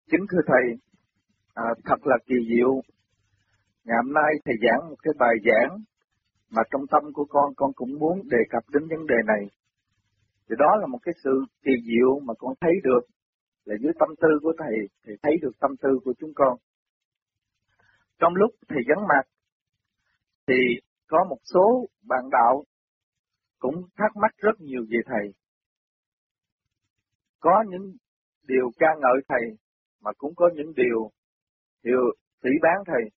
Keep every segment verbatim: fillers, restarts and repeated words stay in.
Kính thưa Thầy, à, thật là kỳ diệu. Ngày hôm nay Thầy giảng một cái bài giảng mà trong tâm của con, con cũng muốn đề cập đến vấn đề này. Thì đó là một cái sự kỳ diệu mà con thấy được là dưới tâm tư của Thầy, Thầy thấy được tâm tư của chúng con. Trong lúc Thầy vắng mặt, thì có một số bạn đạo cũng thắc mắc rất nhiều về Thầy. Có những điều ca ngợi Thầy, mà cũng có những điều điều phỉ báng Thầy.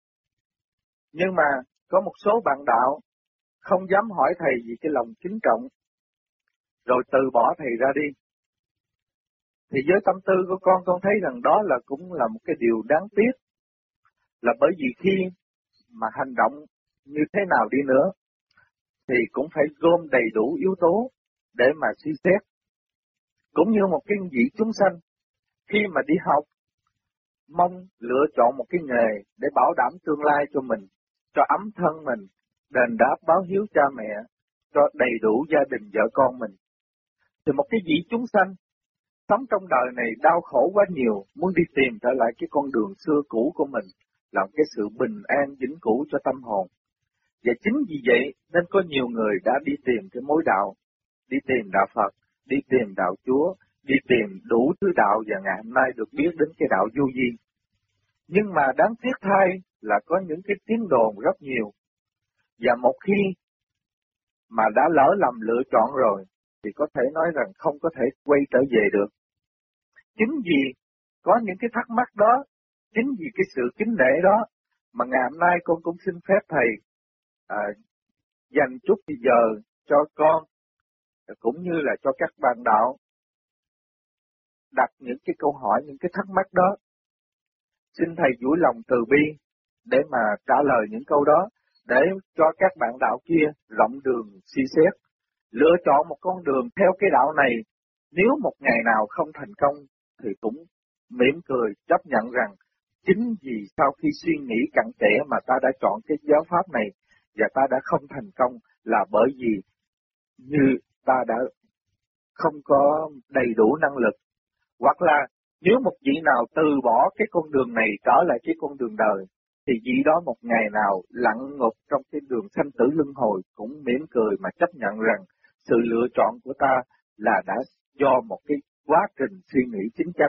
Nhưng mà có một số bạn đạo không dám hỏi Thầy vì cái lòng kính trọng, rồi từ bỏ Thầy ra đi. Thì với tâm tư của con, con thấy rằng đó là cũng là một cái điều đáng tiếc. Là bởi vì khi mà hành động như thế nào đi nữa, thì cũng phải gom đầy đủ yếu tố để mà suy xét. Cũng như một cái vị chúng sanh, khi mà đi học, mong lựa chọn một cái nghề để bảo đảm tương lai cho mình, cho ấm thân mình, đền đáp báo hiếu cha mẹ, cho đầy đủ gia đình vợ con mình. Thì một cái vị chúng sanh sống trong đời này đau khổ quá nhiều, muốn đi tìm trở lại cái con đường xưa cũ của mình, làm cái sự bình an vĩnh cửu cho tâm hồn. Và chính vì vậy nên có nhiều người đã đi tìm cái mối đạo, đi tìm đạo Phật, đi tìm đạo Chúa, đi tìm đủ thứ đạo, và ngày hôm nay được biết đến cái đạo vô vi. Nhưng mà đáng tiếc thay là có những cái tiếng đồn rất nhiều. Và một khi mà đã lỡ lầm lựa chọn rồi, thì có thể nói rằng không có thể quay trở về được. Chính vì có những cái thắc mắc đó, chính vì cái sự kính nể đó, mà ngày hôm nay con cũng xin phép Thầy à, dành chút thì giờ cho con, cũng như là cho các bạn đạo, đặt những cái câu hỏi, những cái thắc mắc đó. Xin Thầy vui lòng từ bi để mà trả lời những câu đó, để cho các bạn đạo kia rộng đường suy xét, lựa chọn một con đường theo cái đạo này. Nếu một ngày nào không thành công thì cũng mỉm cười chấp nhận rằng chính vì sau khi suy nghĩ cặn kẽ mà ta đã chọn cái giáo pháp này và ta đã không thành công là bởi vì như ta đã không có đầy đủ năng lực. Hoặc là nếu một vị nào từ bỏ cái con đường này trở lại cái con đường đời, thì vị đó một ngày nào lặn ngục trong cái đường sanh tử luân hồi cũng mỉm cười mà chấp nhận rằng sự lựa chọn của ta là đã do một cái quá trình suy nghĩ chín chắn.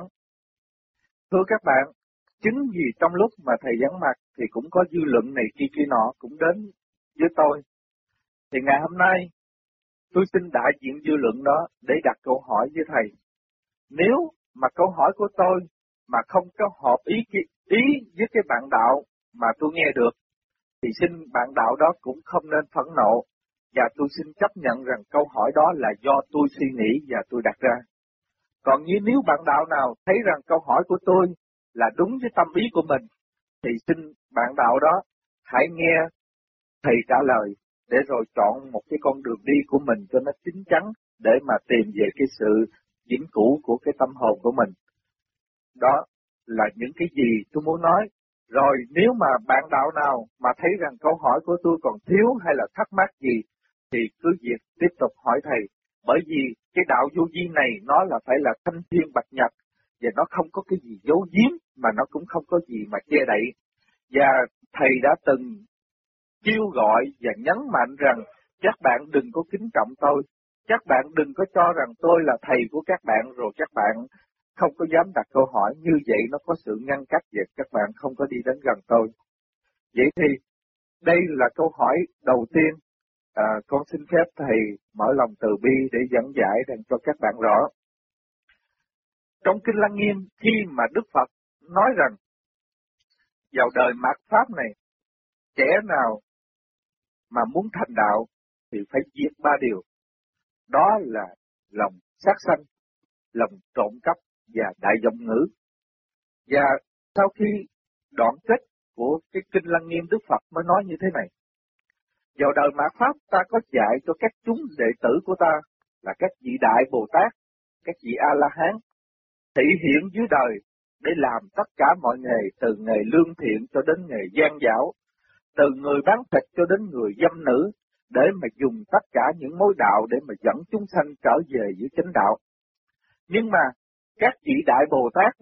Thưa các bạn, chính vì trong lúc mà Thầy vắng mặt thì cũng có dư luận này kia kia nọ cũng đến với tôi. Thì ngày hôm nay tôi xin đại diện dư luận đó để đặt câu hỏi với Thầy. Nếu mà câu hỏi của tôi mà không có hợp ý ý với cái bạn đạo mà tôi nghe được, thì xin bạn đạo đó cũng không nên phẫn nộ, và tôi xin chấp nhận rằng câu hỏi đó là do tôi suy nghĩ và tôi đặt ra. Còn như nếu bạn đạo nào thấy rằng câu hỏi của tôi là đúng với tâm ý của mình, thì xin bạn đạo đó hãy nghe Thầy trả lời, để rồi chọn một cái con đường đi của mình cho nó chín chắn, để mà tìm về cái sự vĩnh cửu của cái tâm hồn của mình. Đó là những cái gì tôi muốn nói. Rồi nếu mà bạn đạo nào mà thấy rằng câu hỏi của tôi còn thiếu hay là thắc mắc gì, thì cứ việc tiếp tục hỏi Thầy. Bởi vì cái đạo vô vi này nó là phải là thanh thiên bạch nhật, và nó không có cái gì giấu giếm, mà nó cũng không có gì mà che đậy. Và Thầy đã từng kêu gọi và nhấn mạnh rằng các bạn đừng có kính trọng tôi, các bạn đừng có cho rằng tôi là thầy của các bạn, rồi các bạn không có dám đặt câu hỏi. Như vậy nó có sự ngăn cách, và các bạn không có đi đến gần tôi. Vậy thì đây là câu hỏi đầu tiên. À, con xin phép Thầy mở lòng từ bi để dẫn giải để cho các bạn rõ. Trong Kinh Lăng Nghiêm, khi mà Đức Phật nói rằng vào đời mạt Pháp này, kẻ nào mà muốn thành đạo thì phải diệt ba điều. Đó là lòng sát sanh, lòng trộm cắp và đại vọng ngữ. Và sau khi đoạn kết của cái Kinh Lăng Nghiêm, Đức Phật mới nói như thế này. Vào đời mạt Pháp, ta có dạy cho các chúng đệ tử của ta là các vị Đại Bồ Tát, các vị A-la-hán, thị hiện dưới đời để làm tất cả mọi nghề, từ nghề lương thiện cho đến nghề gian dảo, từ người bán thịt cho đến người dâm nữ, để mà dùng tất cả những mối đạo để mà dẫn chúng sanh trở về với chánh đạo. Nhưng mà các vị Đại Bồ Tát đó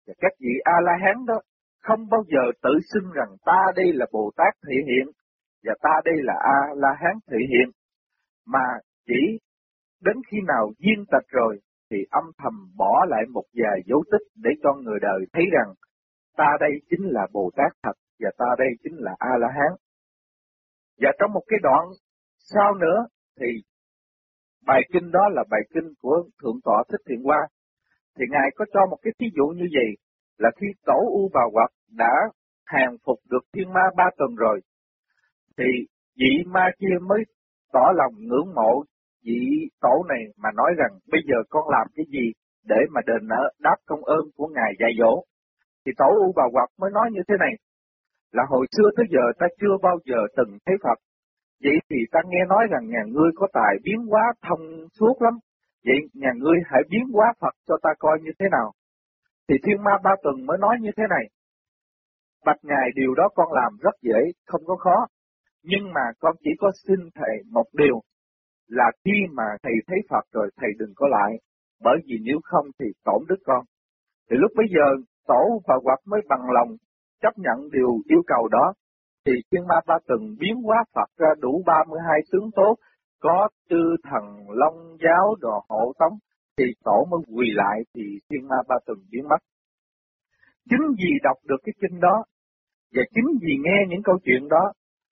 Và các vị A-la-hán đó không bao giờ tự xưng rằng ta đây là Bồ Tát thể hiện và ta đây là A-la-hán thể hiện, mà chỉ đến khi nào viên tịch rồi thì âm thầm bỏ lại một vài dấu tích để cho người đời thấy rằng ta đây chính là Bồ Tát thật và ta đây chính là A-la-hán. Và trong một cái đoạn sau nữa thì bài kinh đó là bài kinh của Thượng tọa Thích Thiện Hoa, thì Ngài có cho một cái thí dụ như vậy, là khi tổ U Bà Hoặc đã hàng phục được thiên ma ba tuần rồi, thì vị ma kia mới tỏ lòng ngưỡng mộ vị tổ này mà nói rằng bây giờ con làm cái gì để mà đền nợ đáp công ơn của Ngài dạy dỗ. Thì tổ U Bà Hoặc mới nói như thế này, là hồi xưa tới giờ ta chưa bao giờ từng thấy Phật. Vậy thì ta nghe nói rằng nhà ngươi có tài biến hóa thông suốt lắm. Vậy nhà ngươi hãy biến hóa Phật cho ta coi như thế nào. Thì thiên ma ba tuần mới nói như thế này, bạch Ngài điều đó con làm rất dễ, không có khó. Nhưng mà con chỉ có xin thầy một điều, là khi mà thầy thấy Phật rồi thầy đừng có lại, bởi vì nếu không thì tổn đức con. Thì lúc bấy giờ tổ và hoặc mới bằng lòng chấp nhận điều yêu cầu đó, thì thiên ma ba tuần biến hóa Phật ra đủ ba mươi hai tướng tốt, có chư thần long giáo đồ hộ tống, thì tổ mới quỳ lại thì thiên ma ba tuần biến mất. Chính vì đọc được cái kinh đó, và chính vì nghe những câu chuyện đó,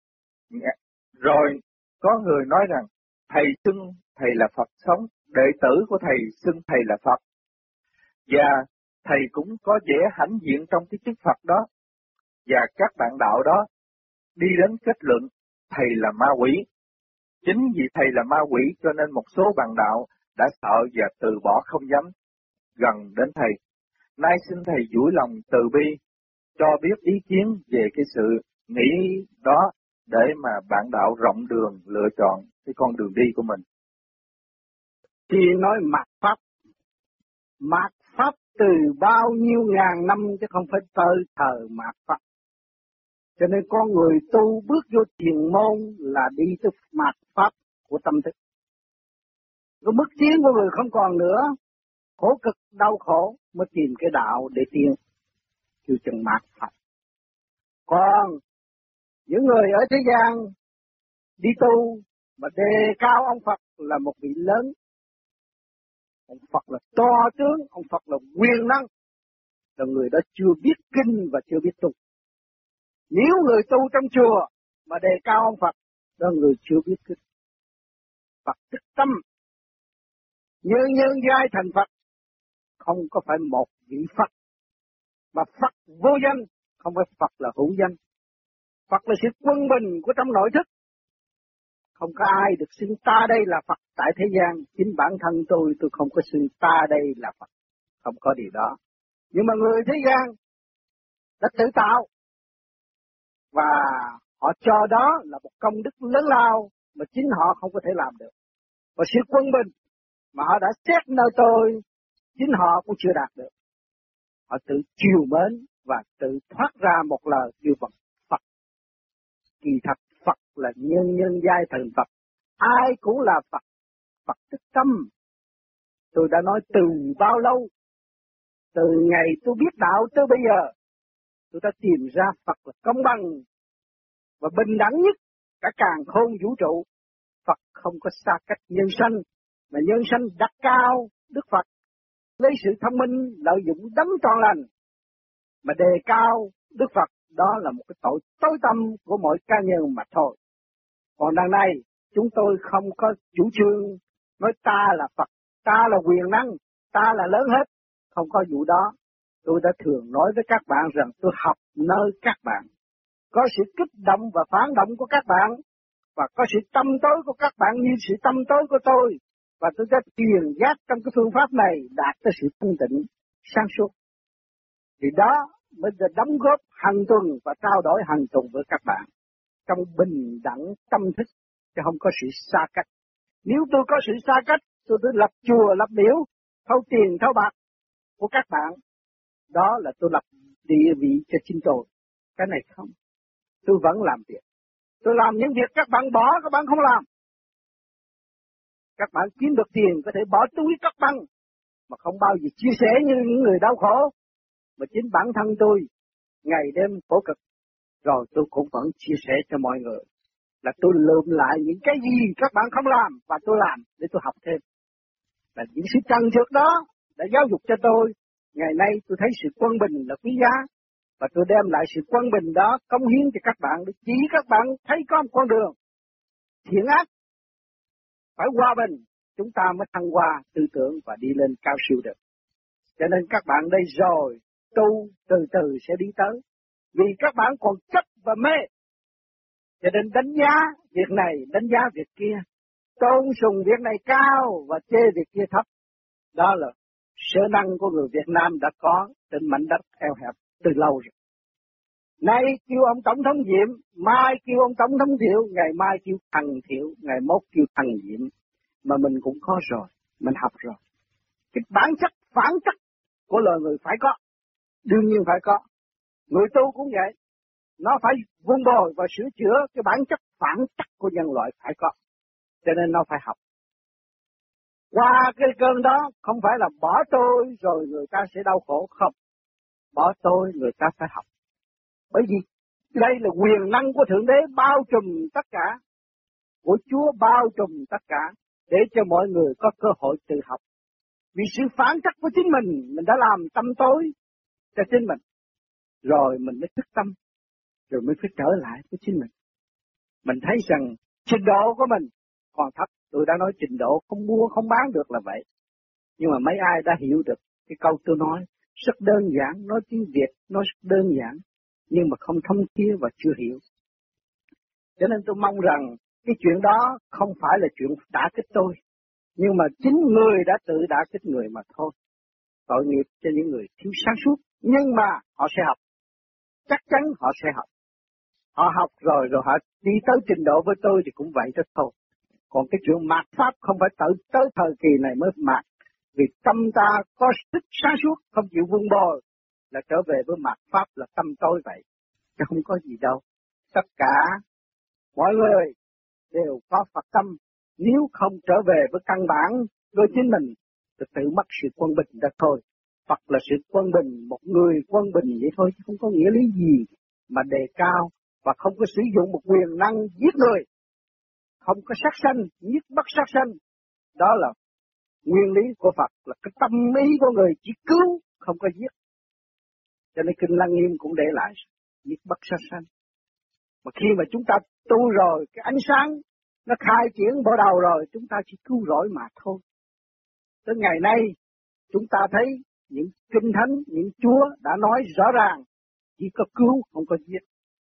rồi có người nói rằng thầy xưng thầy là Phật sống, đệ tử của thầy xưng thầy là Phật, và thầy cũng có vẻ hãnh diện trong cái chức Phật đó, và các bạn đạo đó đi đến kết luận thầy là ma quỷ. Chính vì thầy là ma quỷ cho nên một số bạn đạo đã sợ và từ bỏ không dám gần đến thầy. Nay xin thầy duỗi lòng từ bi cho biết ý kiến về cái sự nghĩ đó để mà bạn đạo rộng đường lựa chọn cái con đường đi của mình. Khi nói mạt Pháp, mạt Pháp từ bao nhiêu ngàn năm chứ không phải tới thời mạt Pháp. Cho nên con người tu bước vô thiền môn là đi tới mạt Pháp của tâm thức. Cái bước tiến của người không còn nữa, khổ cực đau khổ mới tìm cái đạo để tiến, kêu chừng mạt Pháp. Còn những người ở thế gian đi tu mà đề cao ông Phật là một vị lớn, ông Phật là to tướng, ông Phật là quyền năng, là người đó chưa biết kinh và chưa biết tu. Nếu người tu trong chùa mà đề cao ông Phật, đó người chưa biết kinh. Phật tức tâm, nhân nhân giai thành Phật, không có phải một vị Phật, mà Phật vô danh, không phải Phật là hữu danh. Phật là sự quân bình của trong nội thức. Không có ai được xưng ta đây là Phật tại thế gian. Chính bản thân tôi, tôi không có xưng ta đây là Phật. Không có điều đó. Nhưng mà người thế gian đã tự tạo. Và họ cho đó là một công đức lớn lao mà chính họ không có thể làm được. Và sự quân bình mà họ đã xét nơi tôi, chính họ cũng chưa đạt được. Họ tự chiều mến và tự thoát ra một lời kêu bằng Phật. Kỳ thật Phật là nhân nhân giai thần Phật. Ai cũng là Phật. Phật tức tâm. Tôi đã nói từ bao lâu, từ ngày tôi biết đạo tới bây giờ, tôi đã tìm ra Phật là công bằng và bình đẳng nhất cả càn khôn vũ trụ. Phật không có xa cách nhân sanh, mà nhân sanh đặt cao Đức Phật, lấy sự thông minh lợi dụng đấng trọn lành mà đề cao Đức Phật. Đó là một cái tội tối tâm của mỗi cá nhân mà thôi. Còn đằng này chúng tôi không có chủ trương nói ta là Phật, ta là quyền năng, ta là lớn hết. Không có vụ đó. Tôi đã thường nói với các bạn rằng tôi học nơi các bạn. Có sự kích động và phản động của các bạn, và có sự tâm tối của các bạn như sự tâm tối của tôi. Và tôi đã truyền giác trong cái phương pháp này đạt tới sự thanh tịnh, sáng suốt. Vì đó mới được đóng góp hàng tuần và trao đổi hàng tuần với các bạn trong bình đẳng tâm thức, chứ không có sự xa cách. Nếu tôi có sự xa cách, tôi tôi lập chùa, lập miếu, thâu tiền, thâu bạc của các bạn, đó là tôi lập địa vị cho chính tôi. Cái này không. Tôi vẫn làm việc. Tôi làm những việc các bạn bỏ, các bạn không làm. Các bạn kiếm được tiền có thể bỏ túi các bạn, mà không bao giờ chia sẻ như những người đau khổ. mà chính bản thân tôi ngày đêm khổ cực, rồi tôi cũng vẫn chia sẻ cho mọi người là tôi lượm lại những cái gì các bạn không làm và tôi làm để tôi học thêm. Là những sự trần trượt đó đã giáo dục cho tôi. Ngày nay tôi thấy sự quân bình là quý giá và tôi đem lại sự quân bình đó cống hiến cho các bạn để chỉ các bạn thấy có một con đường thiện ác phải hòa bình, chúng ta mới thăng hoa tư tưởng và đi lên cao siêu được. Cho nên các bạn đây rồi tu từ từ sẽ đi tới, vì các bạn còn chấp và mê, cho nên đánh giá việc này, đánh giá việc kia, tôn sùng việc này cao và chê việc kia thấp. Đó là sở năng của người Việt Nam đã có trên mảnh đất eo hẹp từ lâu rồi. Nay kêu ông Tổng thống Diệm, mai kêu ông Tổng thống Thiệu, ngày mai kêu thằng Thiệu, ngày mốt kêu thằng Diệm. Mà mình cũng có rồi, mình học rồi. Cái bản chất, phản chất của loài người phải có, đương nhiên phải có. Người tu cũng vậy, nó phải vun bồi và sửa chữa cái bản chất phản chất của nhân loại phải có. Cho nên nó phải học. Qua cái cơn đó không phải là bỏ tôi rồi người ta sẽ đau khổ, không. Bỏ tôi người ta phải học. Bởi vì đây là quyền năng của Thượng Đế bao trùm tất cả, của Chúa bao trùm tất cả, để cho mọi người có cơ hội tự học. Vì sự phản trắc của chính mình, mình đã làm tâm tối cho chính mình, rồi mình mới thức tâm, rồi mới phải trở lại với chính mình. Mình thấy rằng trình độ của mình còn thấp, tôi đã nói trình độ không mua không bán được là vậy. Nhưng mà mấy ai đã hiểu được cái câu tôi nói, rất đơn giản, nói tiếng Việt, nói rất đơn giản, nhưng mà không thông kia và chưa hiểu. Cho nên tôi mong rằng cái chuyện đó không phải là chuyện đả kích tôi, nhưng mà chính người đã tự đả kích người mà thôi. Tội nghiệp cho những người thiếu sáng suốt, nhưng mà họ sẽ học. Chắc chắn họ sẽ học. Họ học rồi rồi họ đi tới trình độ với tôi thì cũng vậy đó thôi. Còn cái chuyện mạt pháp không phải tới, tới thời kỳ này mới mạt. Vì tâm ta có sức sáng suốt, không chịu vun bồi, là trở về với mạt pháp là tâm tối vậy. Chứ không có gì đâu. Tất cả mọi người đều có Phật tâm. Nếu không trở về với căn bản của chính mình, thì tự mất sự quân bình đó thôi. Phật là sự quân bình, một người quân bình vậy thôi, chứ không có nghĩa lý gì mà đề cao và không có sử dụng một quyền năng giết người. Không có sát sanh, giết bất sát sanh. Đó là nguyên lý của Phật, là cái tâm ý của người chỉ cứu, không có giết. Cho nên Kinh Lăng Nghiêm cũng để lại, giết bất sát sanh. Mà khi mà chúng ta tu rồi, cái ánh sáng nó khai triển bộ đầu rồi, chúng ta chỉ cứu rỗi mà thôi. Tới ngày nay, chúng ta thấy những kinh thánh, những Chúa đã nói rõ ràng, chỉ có cứu, không có giết.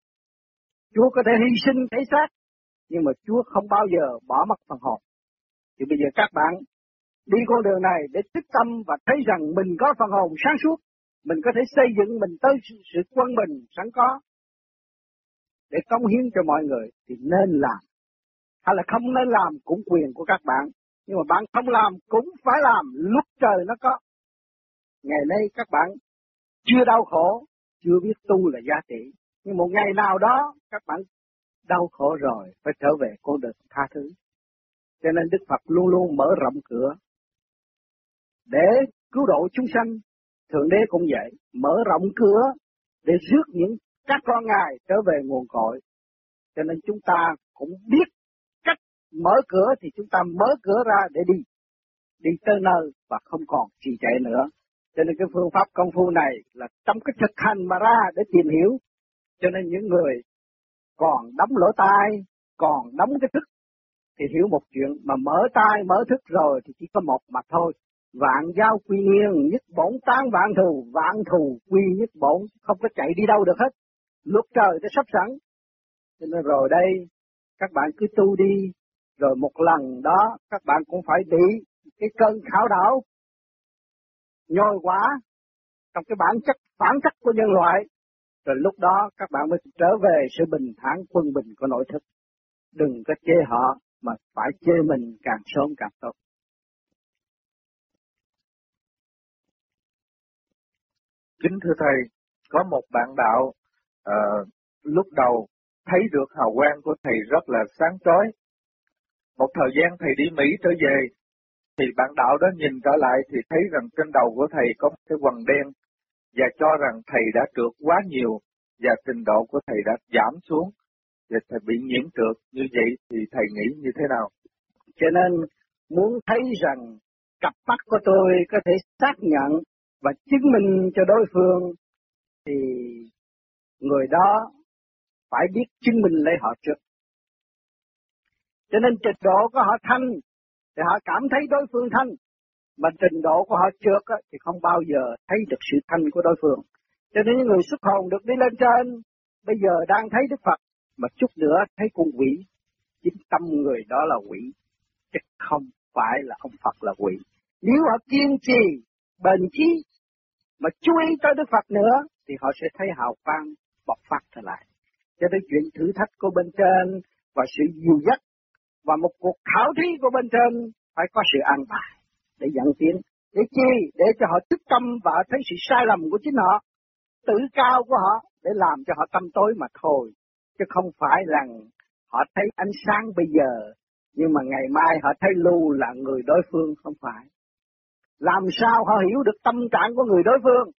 Chúa có thể hy sinh thể xác, nhưng mà Chúa không bao giờ bỏ mất phần hồn. Thì bây giờ các bạn đi con đường này để tích tâm và thấy rằng mình có phần hồn sáng suốt, mình có thể xây dựng mình tới sự quân bình sẵn có để cống hiến cho mọi người thì nên làm. Hay là không nên làm cũng quyền của các bạn, nhưng mà bạn không làm cũng phải làm lúc trời nó có. Ngày nay các bạn chưa đau khổ, chưa biết tu là giá trị, nhưng một ngày nào đó các bạn đau khổ rồi phải trở về con đường tha thứ. Cho nên Đức Phật luôn luôn mở rộng cửa để cứu độ chúng sanh. Thượng Đế cũng vậy, mở rộng cửa để rước những các con Ngài trở về nguồn cội. Cho nên chúng ta cũng biết cách mở cửa thì chúng ta mở cửa ra để đi, đi tới nơi và không còn trì trệ nữa. Cho nên cái phương pháp công phu này là trong cái thực hành mà ra để tìm hiểu. Cho nên những người còn đóng lỗ tai, còn đóng cái thức thì hiểu một chuyện, mà mở tai mở thức rồi thì chỉ có một mà thôi. Vạn giao quy nguyên, nhất bổn tán vạn thù, vạn thù quy nhất bổn, không có chạy đi đâu được hết. Luật trời đã sắp sẵn. Cho nên rồi đây, các bạn cứ tu đi, rồi một lần đó các bạn cũng phải bị cái cơn khảo đảo, nhồi quả trong cái bản chất phản chất của nhân loại. Rồi lúc đó các bạn mới trở về sự bình thản quân bình của nội thức. Đừng có chê họ, mà phải chê mình càng sớm càng tốt. Kính thưa Thầy, có một bạn đạo uh, lúc đầu thấy được hào quang của Thầy rất là sáng chói. Một thời gian Thầy đi Mỹ trở về, thì bạn đạo đó nhìn trở lại thì thấy rằng trên đầu của Thầy có một cái quần đen, và cho rằng thầy đã trượt quá nhiều và trình độ của thầy đã giảm xuống và thầy bị nhiễm trượt, như vậy thì thầy nghĩ như thế nào? Cho nên muốn thấy rằng cặp mắt của tôi có thể xác nhận và chứng minh cho đối phương thì người đó phải biết chứng minh lấy họ trước. Cho nên trình độ của họ thanh thì họ cảm thấy đối phương thanh, mà trình độ của họ trượt thì không bao giờ thấy được sự thanh của đối phương. Cho nên những người xuất hồn được đi lên trên bây giờ đang thấy Đức Phật, mà chút nữa thấy con quỷ. Chính tâm người đó là quỷ, chứ không phải là ông Phật là quỷ. Nếu họ kiên trì, bền chí mà chú ý tới Đức Phật nữa thì họ sẽ thấy hào quang bộc phát trở lại. Cho nên chuyện thử thách của bên trên và sự dìu dắt và một cuộc khảo thí của bên trên phải có sự an bài để dẫn tiến. Để chi? Để cho họ thức tâm và thấy sự sai lầm của chính họ, tự cao của họ để làm cho họ tâm tối mà thôi. Chứ không phải rằng họ thấy ánh sáng bây giờ, nhưng mà ngày mai họ thấy lưu là người đối phương, không phải. Làm sao họ hiểu được tâm trạng của người đối phương?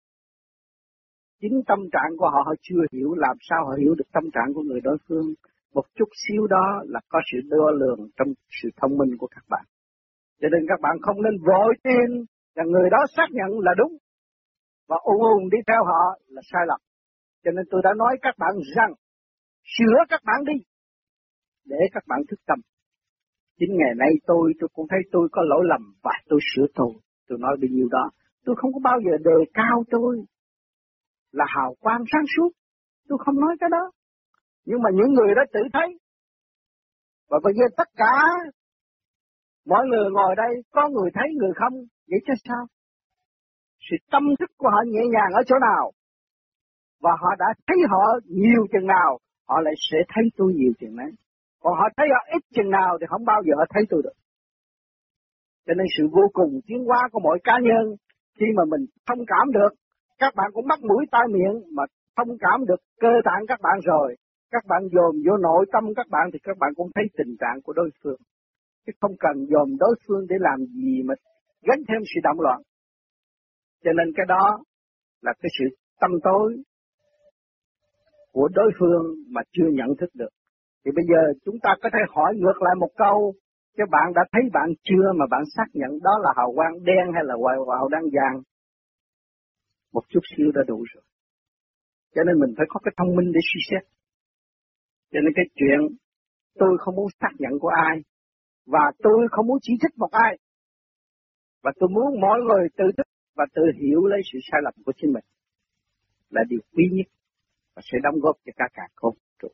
Chính tâm trạng của họ họ chưa hiểu, làm sao họ hiểu được tâm trạng của người đối phương? Một chút xíu đó là có sự đo lường trong sự thông minh của các bạn. Cho nên các bạn không nên vội tin là người đó xác nhận là đúng và ung ung đi theo họ là sai lầm. Cho nên tôi đã nói các bạn rằng sửa các bạn đi để các bạn thức tâm. Chính ngày nay tôi tôi cũng thấy tôi có lỗi lầm và tôi sửa tôi. Tôi nói bao nhiêu đó. Tôi không có bao giờ đề cao tôi là hào quang sáng suốt. Tôi không nói cái đó. Nhưng mà những người đó tự thấy. Và bây giờ tất cả mọi người ngồi đây có người thấy người không. Vậy chứ sao? Sự tâm thức của họ nhẹ nhàng ở chỗ nào và họ đã thấy họ nhiều chừng nào, họ lại sẽ thấy tôi nhiều chừng đấy. Còn họ thấy họ ít chừng nào thì không bao giờ họ thấy tôi được. Cho nên sự vô cùng tiến hóa của mỗi cá nhân, khi mà mình thông cảm được, các bạn cũng mắc mũi tai miệng mà thông cảm được cơ tạng các bạn rồi, các bạn dồn vô nội tâm các bạn thì các bạn cũng thấy tình trạng của đối phương. Chứ không cần dồn đối phương để làm gì mà gánh thêm sự động loạn. Cho nên cái đó là cái sự tâm tối của đối phương mà chưa nhận thức được. Thì bây giờ chúng ta có thể hỏi ngược lại một câu, chứ bạn đã thấy bạn chưa mà bạn xác nhận đó là hào quang đen hay là hào quang vàng? Một chút xíu đã đủ rồi. Cho nên mình phải có cái thông minh để suy xét. Cho nên cái chuyện tôi không muốn xác nhận của ai, và tôi không muốn chỉ trích một ai, và tôi muốn mọi người tự thức và tự hiểu lấy sự sai lầm của chính mình là điều quý nhất và sẽ đóng góp cho cả cả không trụ.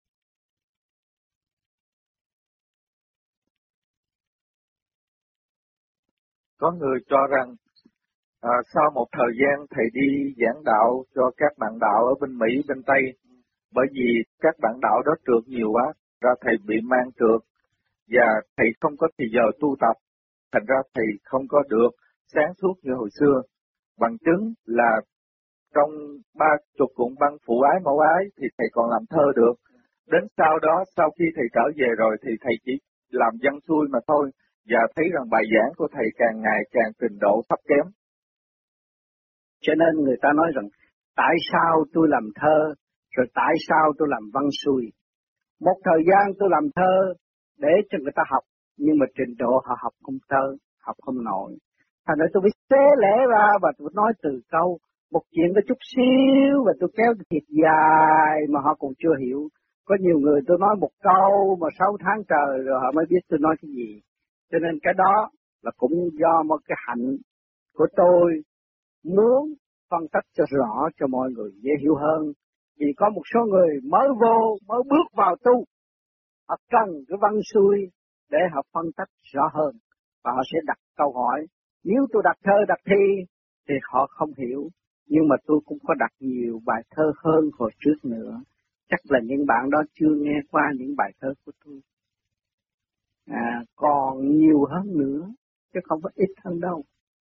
Có người cho rằng à, sau một thời gian thầy đi giảng đạo cho các bạn đạo ở bên Mỹ, bên Tây, bởi vì các bạn đạo đó trượt nhiều quá, ra thầy bị mang trượt và thầy không có thời giờ tu tập, thành ra thầy không có được sáng suốt như hồi xưa. Bằng chứng là trong ba chục cuộn băng phụ ái mẫu ái thì thầy còn làm thơ được. Đến sau đó, sau khi thầy trở về rồi thì thầy chỉ làm văn xuôi mà thôi, và thấy rằng bài giảng của thầy càng ngày càng trình độ thấp kém. Cho nên người ta nói rằng tại sao tôi làm thơ, rồi tại sao tôi làm văn xuôi. Một thời gian tôi làm thơ để cho người ta học, nhưng mà trình độ họ học không thơ, học không nổi. Thành ra tôi phải xé lẽ ra và tôi nói từ câu, một chuyện có chút xíu và tôi kéo thiệt dài mà họ còn chưa hiểu. Có nhiều người tôi nói một câu mà sáu tháng trời rồi họ mới biết tôi nói cái gì. Cho nên cái đó là cũng do một cái hạnh của tôi muốn phân tích cho rõ cho mọi người dễ hiểu hơn. Vì có một số người mới vô, mới bước vào tu, họ cần cái văn xuôi để họ phân tích rõ hơn. Và họ sẽ đặt câu hỏi. Nếu tôi đặt thơ, đặt thi thì họ không hiểu. Nhưng mà tôi cũng có đặt nhiều bài thơ hơn hồi trước nữa. Chắc là những bạn đó chưa nghe qua những bài thơ của tôi. À, còn nhiều hơn nữa, chứ không có ít hơn đâu.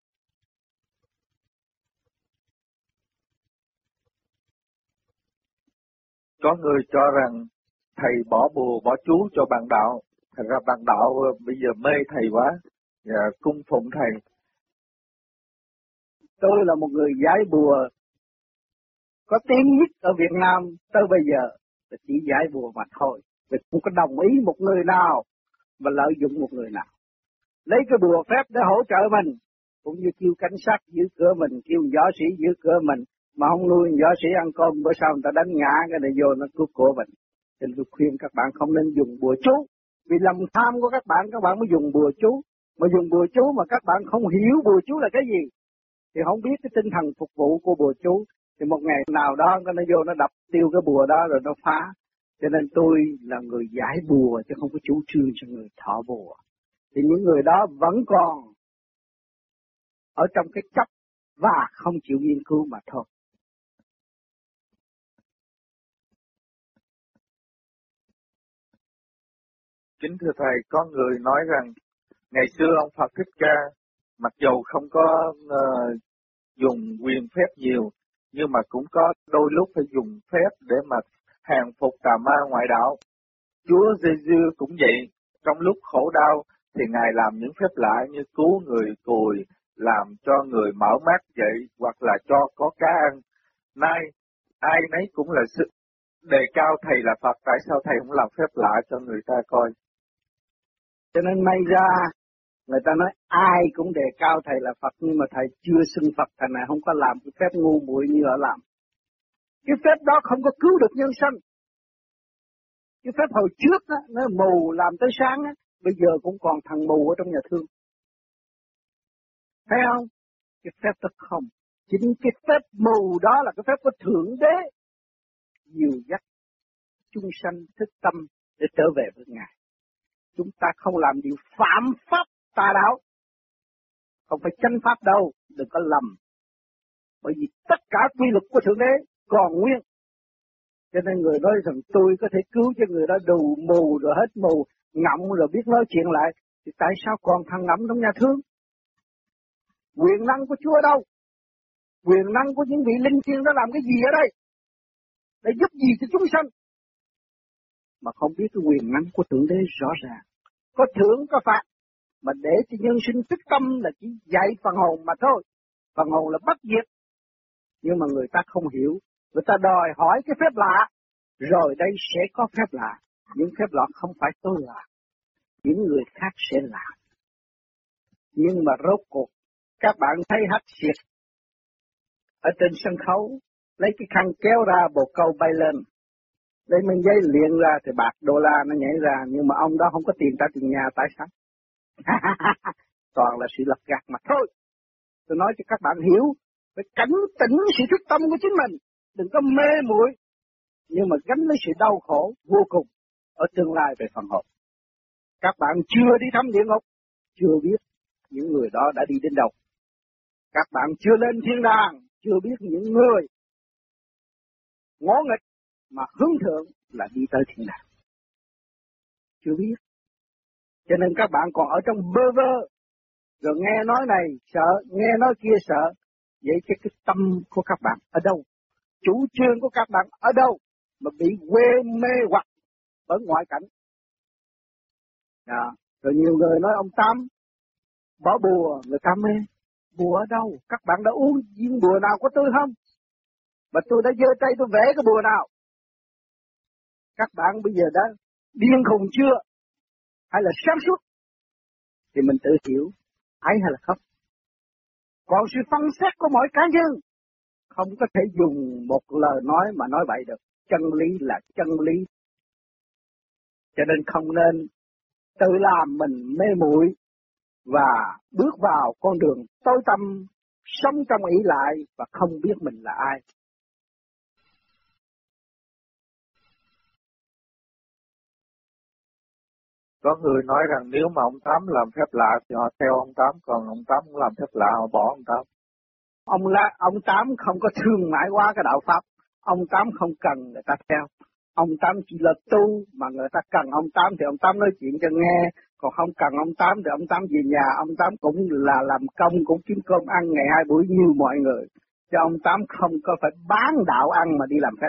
Có người cho rằng thầy bỏ bùa, bỏ chú cho bạn đạo, thành ra bạn đạo bây giờ mê thầy quá, và cung phụng thầy. Tôi là một người giải bùa có tiếng nhất ở Việt Nam tới bây giờ, là chỉ giải bùa mà thôi. Vì không có đồng ý một người nào mà lợi dụng một người nào. Lấy cái bùa phép để hỗ trợ mình, cũng như kêu cảnh sát giữ cửa mình, kêu võ sĩ giữ cửa mình, mà không nuôi võ sĩ ăn cơm, bữa sau người ta đánh ngã cái này vô nó cứu của mình. Nên tôi khuyên các bạn không nên dùng bùa chú, vì lòng tham của các bạn, các bạn mới dùng bùa chú. Mà dùng bùa chú mà các bạn không hiểu bùa chú là cái gì, thì không biết cái tinh thần phục vụ của bùa chú, thì một ngày nào đó nó vô nó đập tiêu cái bùa đó rồi nó phá. Cho nên tôi là người giải bùa chứ không có chủ trương cho người thọ bùa. Thì những người đó vẫn còn ở trong cái chấp và không chịu nghiên cứu mà thôi. Kính thưa Thầy, có người nói rằng ngày xưa ông Phật Thích Ca mặc dù không có uh, dùng quyền phép nhiều, nhưng mà cũng có đôi lúc phải dùng phép để mà hàng phục tà ma ngoại đạo. Chúa Giêsu cũng vậy, trong lúc khổ đau thì Ngài làm những phép lạ như cứu người cùi, làm cho người mở mắt dậy, hoặc là cho có cá ăn. Nay, ai nấy cũng là sự đề cao Thầy là Phật, tại sao Thầy không làm phép lạ cho người ta coi? Cho nên may ra, người ta nói ai cũng đề cao Thầy là Phật, nhưng mà Thầy chưa xưng Phật, Thầy này không có làm cái phép ngu muội như họ làm. Cái phép đó không có cứu được nhân sanh. Cái phép hồi trước á, nó mù làm tới sáng á, bây giờ cũng còn thằng mù ở trong nhà thương. Thấy không? Cái phép đó không. Chính cái phép mù đó là cái phép của Thượng Đế dìu dắt chúng sanh thức tâm để trở về với Ngài. Chúng ta không làm điều phạm pháp tà đạo, không phải chánh pháp đâu, đừng có lầm. Bởi vì tất cả quy luật của Thượng Đế còn nguyên. Cho nên người nói rằng tôi có thể cứu cho người đó đủ mù rồi hết mù, ngậm rồi biết nói chuyện lại, thì tại sao còn thằng ngậm trong nhà thương? Quyền năng của Chúa đâu? Quyền năng của những vị linh thiêng đó làm cái gì ở đây? Để giúp gì cho chúng sanh? Mà không biết cái quyền năng của Thượng Đế rõ ràng. Có thưởng có phạt, mà để cho nhân sinh thức tâm là chỉ dạy phần hồn mà thôi. Phần hồn là bất diệt. Nhưng mà người ta không hiểu. Người ta đòi hỏi cái phép lạ, rồi đây sẽ có phép lạ. Những phép lạ không phải tôi làm, những người khác sẽ làm. Nhưng mà rốt cuộc, các bạn thấy hắc xiệt ở trên sân khấu, lấy cái khăn kéo ra bồ câu bay lên, lấy miếng giấy liền ra thì bạc đô la nó nhảy ra, nhưng mà ông đó không có tiền trả tiền nhà, tại sao? Toàn là sự lật gạt mà thôi. Tôi nói cho các bạn hiểu, phải cảnh tỉnh sự thức tâm của chính mình, đừng có mê muội, nhưng mà gánh lấy sự đau khổ vô cùng ở tương lai về phần hồn. Các bạn chưa đi thăm địa ngục, chưa biết những người đó đã đi đến đâu. Các bạn chưa lên thiên đàng, chưa biết những người ngỗ nghịch mà hướng thượng là đi tới thiên đàng. Chưa biết. Cho nên các bạn còn ở trong bơ vơ, rồi nghe nói này sợ, nghe nói kia sợ. Vậy cái, cái tâm của các bạn ở đâu? Chủ trương của các bạn ở đâu? Mà bị quê mê hoặc bởi ngoại cảnh. Đó. Rồi nhiều người nói ông Tám bỏ bùa, người ta mê. Bùa ở đâu? Các bạn đã uống viên bùa nào của tôi không? Mà tôi đã giơ tay tôi vẽ cái bùa nào? Các bạn bây giờ đã điên khùng chưa? Hay là sáng suốt? Thì mình tự hiểu, ấy hay là không? Còn sự phân xét của mỗi cá nhân, không có thể dùng một lời nói mà nói bậy được. Chân lý là chân lý. Cho nên không nên tự làm mình mê muội và bước vào con đường tối tăm, sống trong ỷ lại và không biết mình là ai. Có người nói rằng nếu mà ông Tám làm phép lạ thì họ theo ông Tám, còn ông Tám cũng làm phép lạ họ bỏ ông Tám. Ông là ông Tám không có thương mại hóa cái đạo Pháp, ông Tám không cần người ta theo. Ông Tám chỉ là tu, mà người ta cần ông Tám thì ông Tám nói chuyện cho nghe, còn không cần ông Tám thì ông Tám về nhà, ông Tám cũng là làm công, cũng kiếm cơm ăn ngày hai buổi như mọi người. Cho ông Tám không có phải bán đạo ăn mà đi làm phép.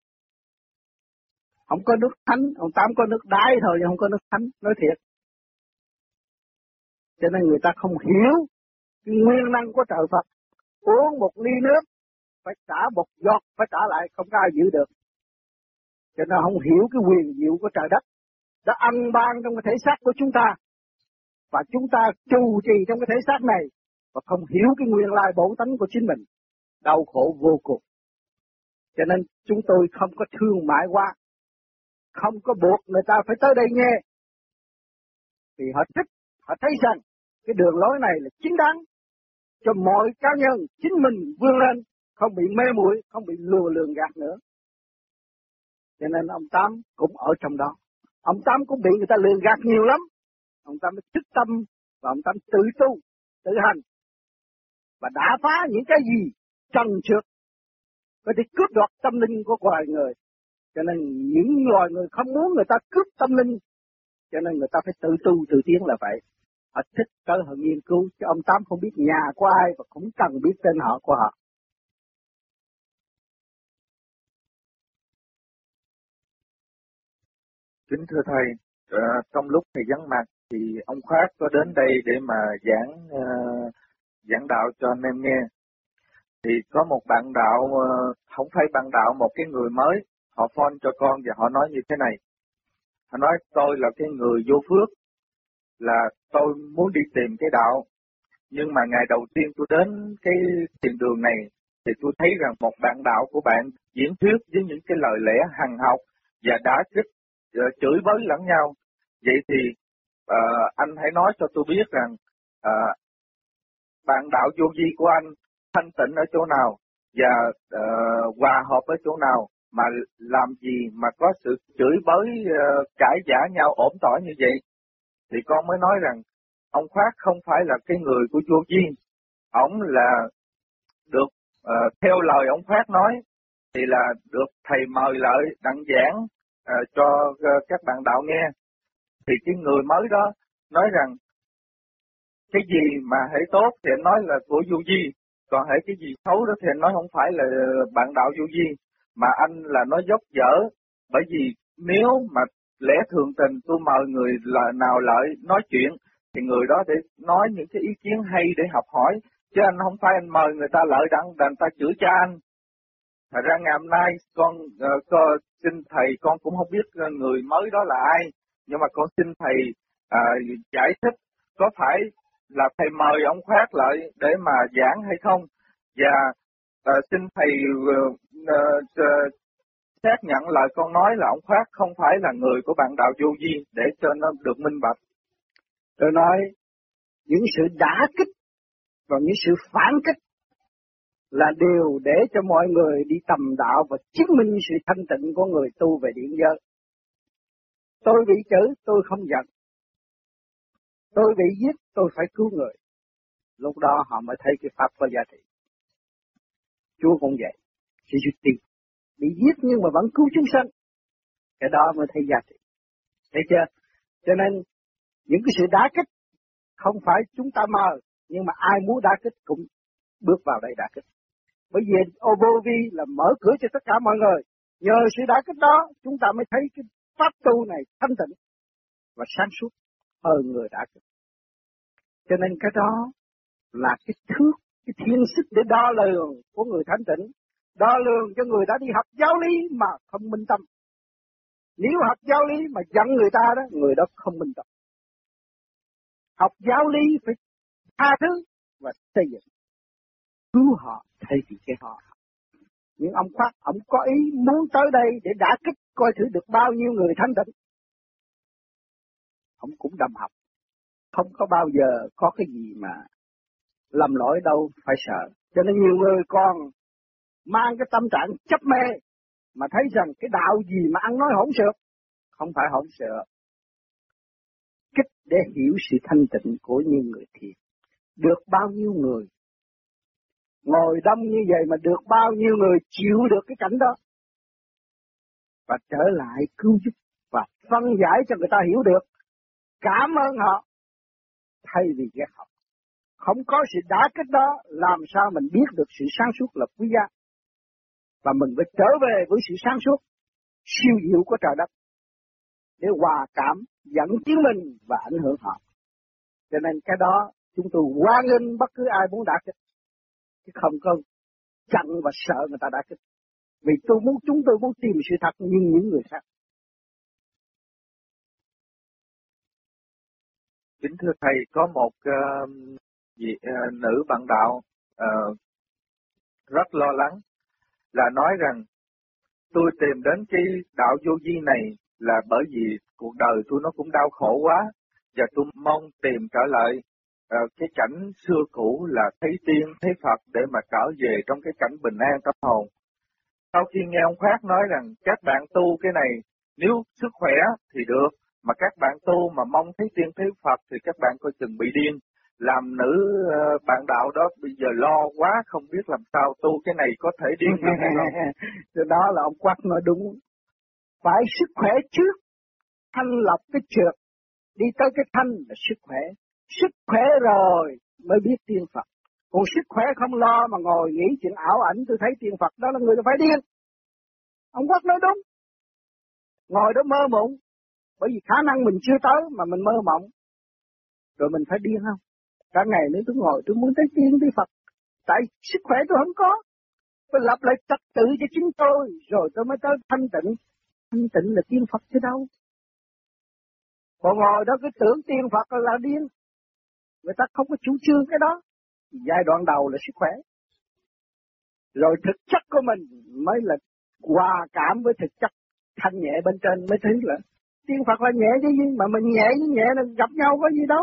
Không có nước thánh, ông Tám có nước đái thôi nhưng không có nước thánh, nói thiệt. Cho nên người ta không hiểu cái nguyên năng của trời Phật. uống một ly nước, phải trả một giọt, phải trả lại, không có ai giữ được. Cho nên không hiểu cái quyền diệu của trời đất đã ăn ban trong cái thể xác của chúng ta, và chúng ta trụ trì trong cái thể xác này, và không hiểu cái nguyên lai bổn tánh của chính mình, đau khổ vô cùng. Cho nên chúng tôi không có thương mại qua, không có buộc người ta phải tới đây nghe, vì họ thích, họ thấy rằng cái đường lối này là chính đáng cho mọi cá nhân chính mình vươn lên, không bị mê muội, không bị lừa lường gạt nữa. Cho nên ông Tám cũng ở trong đó. Ông Tám cũng bị người ta lừa gạt nhiều lắm. Ông Tám mới thức tâm và ông Tám tự tu, tự hành, và đã phá những cái gì trần trượt có thể cướp đoạt tâm linh của loài người. Cho nên những loài người không muốn người ta cướp tâm linh, cho nên người ta phải tự tu tự tiến là vậy. Họ thích tới họ nghiên cứu, chứ ông Tám không biết nhà của ai và cũng cần biết tên họ của họ. Kính thưa thầy, uh, trong lúc thầy vắng mặt thì ông Khoát có đến đây để mà giảng uh, giảng đạo cho anh em nghe. Thì có một bạn đạo, uh, không phải bạn đạo, một cái người mới, họ phone cho con và họ nói như thế này. Họ nói tôi là cái người vô phước, là tôi muốn đi tìm cái đạo, nhưng mà ngày đầu tiên tôi đến cái thiền đường này thì tôi thấy rằng một bạn đạo của bạn diễn thuyết với những cái lời lẽ hằn học và đả kích, uh, chửi bới lẫn nhau. Vậy thì uh, anh hãy nói cho tôi biết rằng uh, bạn đạo vô vi của anh thanh tịnh ở chỗ nào và uh, hòa hợp ở chỗ nào, mà làm gì mà có sự chửi bới, uh, cãi vã nhau ổn tỏi như vậy. Thì con mới nói rằng ông Khoát không phải là cái người của vô vi, ổng là được uh, theo lời ông Khoát nói thì là được thầy mời lại đặng giảng uh, cho uh, các bạn đạo nghe. Thì cái người mới đó nói rằng cái gì mà hãy tốt thì anh nói là của vô vi, còn hãy cái gì xấu đó thì anh nói không phải là bạn đạo vô vi, mà anh là nói dốc dở. Bởi vì nếu mà lẽ thường tình tôi mời người là nào lại nói chuyện thì người đó để nói những cái ý kiến hay để học hỏi, chứ anh không phải anh mời người ta lợi đặng đặng ta chửi cha anh. Thật ra ngày hôm nay con, uh, con xin thầy, con cũng không biết người mới đó là ai, nhưng mà con xin thầy uh, giải thích có phải là thầy mời ông Khoát lại để mà giảng hay không, và uh, xin thầy uh, uh, xác nhận lại con nói là ông Khoát không phải là người của bạn đạo vô vi, để cho nó được minh bạch. Tôi nói những sự đả kích và những sự phản kích là điều để cho mọi người đi tầm đạo và chứng minh sự thanh tịnh của người tu về điển giới. Tôi bị chửi, tôi không giận. Tôi bị giết, tôi phải cứu người. Lúc đó họ mới thấy cái pháp có giá trị. Chúa cũng vậy. Sự sự tìm. Bị giết nhưng mà vẫn cứu chúng sanh. Cái đó mới thấy giá trị. Thấy chưa? Cho nên những cái sự đả kích không phải chúng ta mơ, nhưng mà ai muốn đả kích cũng bước vào đây đả kích. Bởi vì ô vô vi là mở cửa cho tất cả mọi người. Nhờ sự đả kích đó, chúng ta mới thấy cái pháp tu này thanh tịnh và sáng suốt hơn người đả kích. Cho nên cái đó là cái thước, cái thiên sức để đo lường của người thanh tịnh, đo lường cho người đã đi học giáo lý mà không minh tâm. Nếu học giáo lý mà giận người ta đó, người đó không minh tâm. Học giáo lý phải tha thứ và xây dựng, cứu họ thay vì cái họ. Nhưng ông Khoát, ông có ý muốn tới đây để đả kích coi thử được bao nhiêu người thanh tịnh. Ông cũng đầm học, không có bao giờ có cái gì mà lầm lỗi đâu phải sợ. Cho nên nhiều người còn mang cái tâm trạng chấp mê mà thấy rằng cái đạo gì mà ăn nói hỗn xược, không phải hỗn xược. Kích để hiểu sự thanh tịnh của những người thiền. Được bao nhiêu người ngồi đông như vậy mà được bao nhiêu người chịu được cái cảnh đó và trở lại cứu giúp và phân giải cho người ta hiểu được. Cảm ơn họ thay vì ghét họ. Không có sự đả kích đó, làm sao mình biết được sự sáng suốt là quý giá. Và mình phải trở về với sự sáng suốt siêu diệu của trời đất để hòa cảm, dẫn chứng minh và ảnh hưởng họ. Cho nên cái đó chúng tôi hoan nghênh bất cứ ai muốn đả kích. chứ không có chặn và sợ người ta đã kích. Vì tôi muốn chúng tôi muốn tìm sự thật như những người khác. Kính thưa thầy, có một uh, vị, uh, nữ bạn đạo uh, rất lo lắng, là nói rằng tôi tìm đến cái đạo vô vi này là bởi vì cuộc đời tôi nó cũng đau khổ quá, và tôi mong tìm trở lại uh, cái cảnh xưa cũ là thấy tiên, thấy Phật để mà trở về trong cái cảnh bình an tâm hồn. Sau khi nghe ông Khoát nói rằng các bạn tu cái này nếu sức khỏe thì được, mà các bạn tu mà mong thấy tiên thấy Phật thì các bạn coi chừng bị điên. Làm nữ uh, bạn đạo đó bây giờ lo quá không biết làm sao tu cái này có thể điên được hay không. Từ đó là ông Quắc nói đúng. Phải sức khỏe trước, thanh lọc cái trượt, đi tới cái thanh là sức khỏe. Sức khỏe rồi mới biết tiên Phật. Còn sức khỏe không lo mà ngồi nghĩ chuyện ảo ảnh tôi thấy tiên Phật, đó là người phải điên. Ông Quắc nói đúng. Ngồi đó mơ mộng, bởi vì khả năng mình chưa tới mà mình mơ mộng. Rồi mình phải điên không? Cả ngày nữa tôi ngồi tôi muốn thấy tiên thấy Phật. Tại sức khỏe tôi không có. Tôi lập lại trật tự cho chính tôi, rồi tôi mới tới thanh tịnh. Thanh tịnh là tiên Phật chứ đâu. Còn ngồi đó cứ tưởng tiên Phật là điên. Người ta không có chủ trương cái đó. Giai đoạn đầu là sức khỏe. Rồi thực chất của mình mới là hòa cảm với thực chất thanh nhẹ bên trên, mới thấy là tiên Phật là nhẹ chứ gì, mà mình nhẹ với nhẹ là gặp nhau có gì đâu.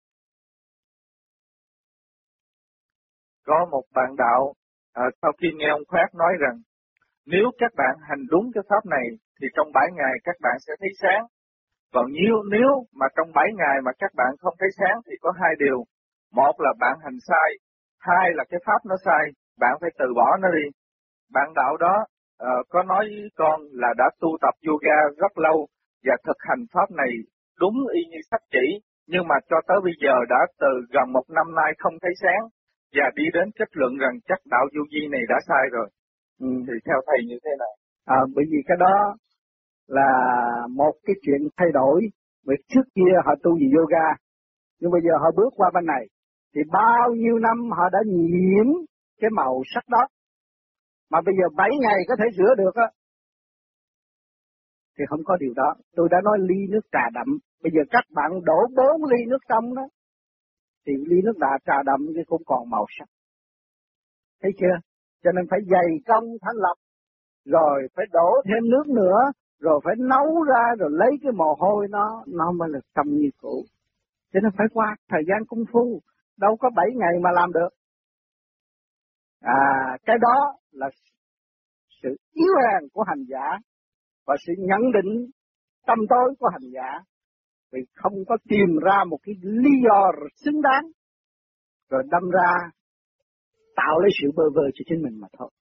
Có một bạn đạo à, sau khi nghe ông Khoát nói rằng nếu các bạn hành đúng cái pháp này thì trong bảy ngày các bạn sẽ thấy sáng. Còn nếu, nếu mà trong bảy ngày mà các bạn không thấy sáng thì có hai điều. Một là bạn hành sai, hai là cái pháp nó sai, bạn phải từ bỏ nó đi. Bạn đạo đó uh, có nói với con là đã tu tập yoga rất lâu và thực hành pháp này đúng y như sách chỉ, nhưng mà cho tới bây giờ đã từ gần một năm nay không thấy sáng và đi đến kết luận rằng chắc đạo vô vi này đã sai rồi. Ừ. Thì theo thầy như thế nào? À, bởi vì cái đó là một cái chuyện thay đổi. Vì trước kia họ tu về yoga, nhưng bây giờ họ bước qua bên này, thì bao nhiêu năm họ đã nhiễm cái màu sắc đó. Mà bây giờ bảy ngày có thể rửa được á, thì không có điều đó. Tôi đã nói ly nước trà đậm, bây giờ các bạn đổ bốn ly nước trong đó, thì ly nước đà trà đậm thì cũng còn màu sắc. Thấy chưa? Cho nên phải dày công thanh lập, rồi phải đổ thêm nước nữa, rồi phải nấu ra, rồi lấy cái mồ hôi nó, nó mới là trong như cũ. Cho nên phải qua thời gian công phu, đâu có bảy ngày mà làm được. À, cái đó là sự yếu hèn của hành giả, và sự nhận định tâm tối của hành giả, vì không có tìm ra một cái lý do xứng đáng, rồi đâm ra tạo lấy sự bơ vơ cho chính mình mà thôi.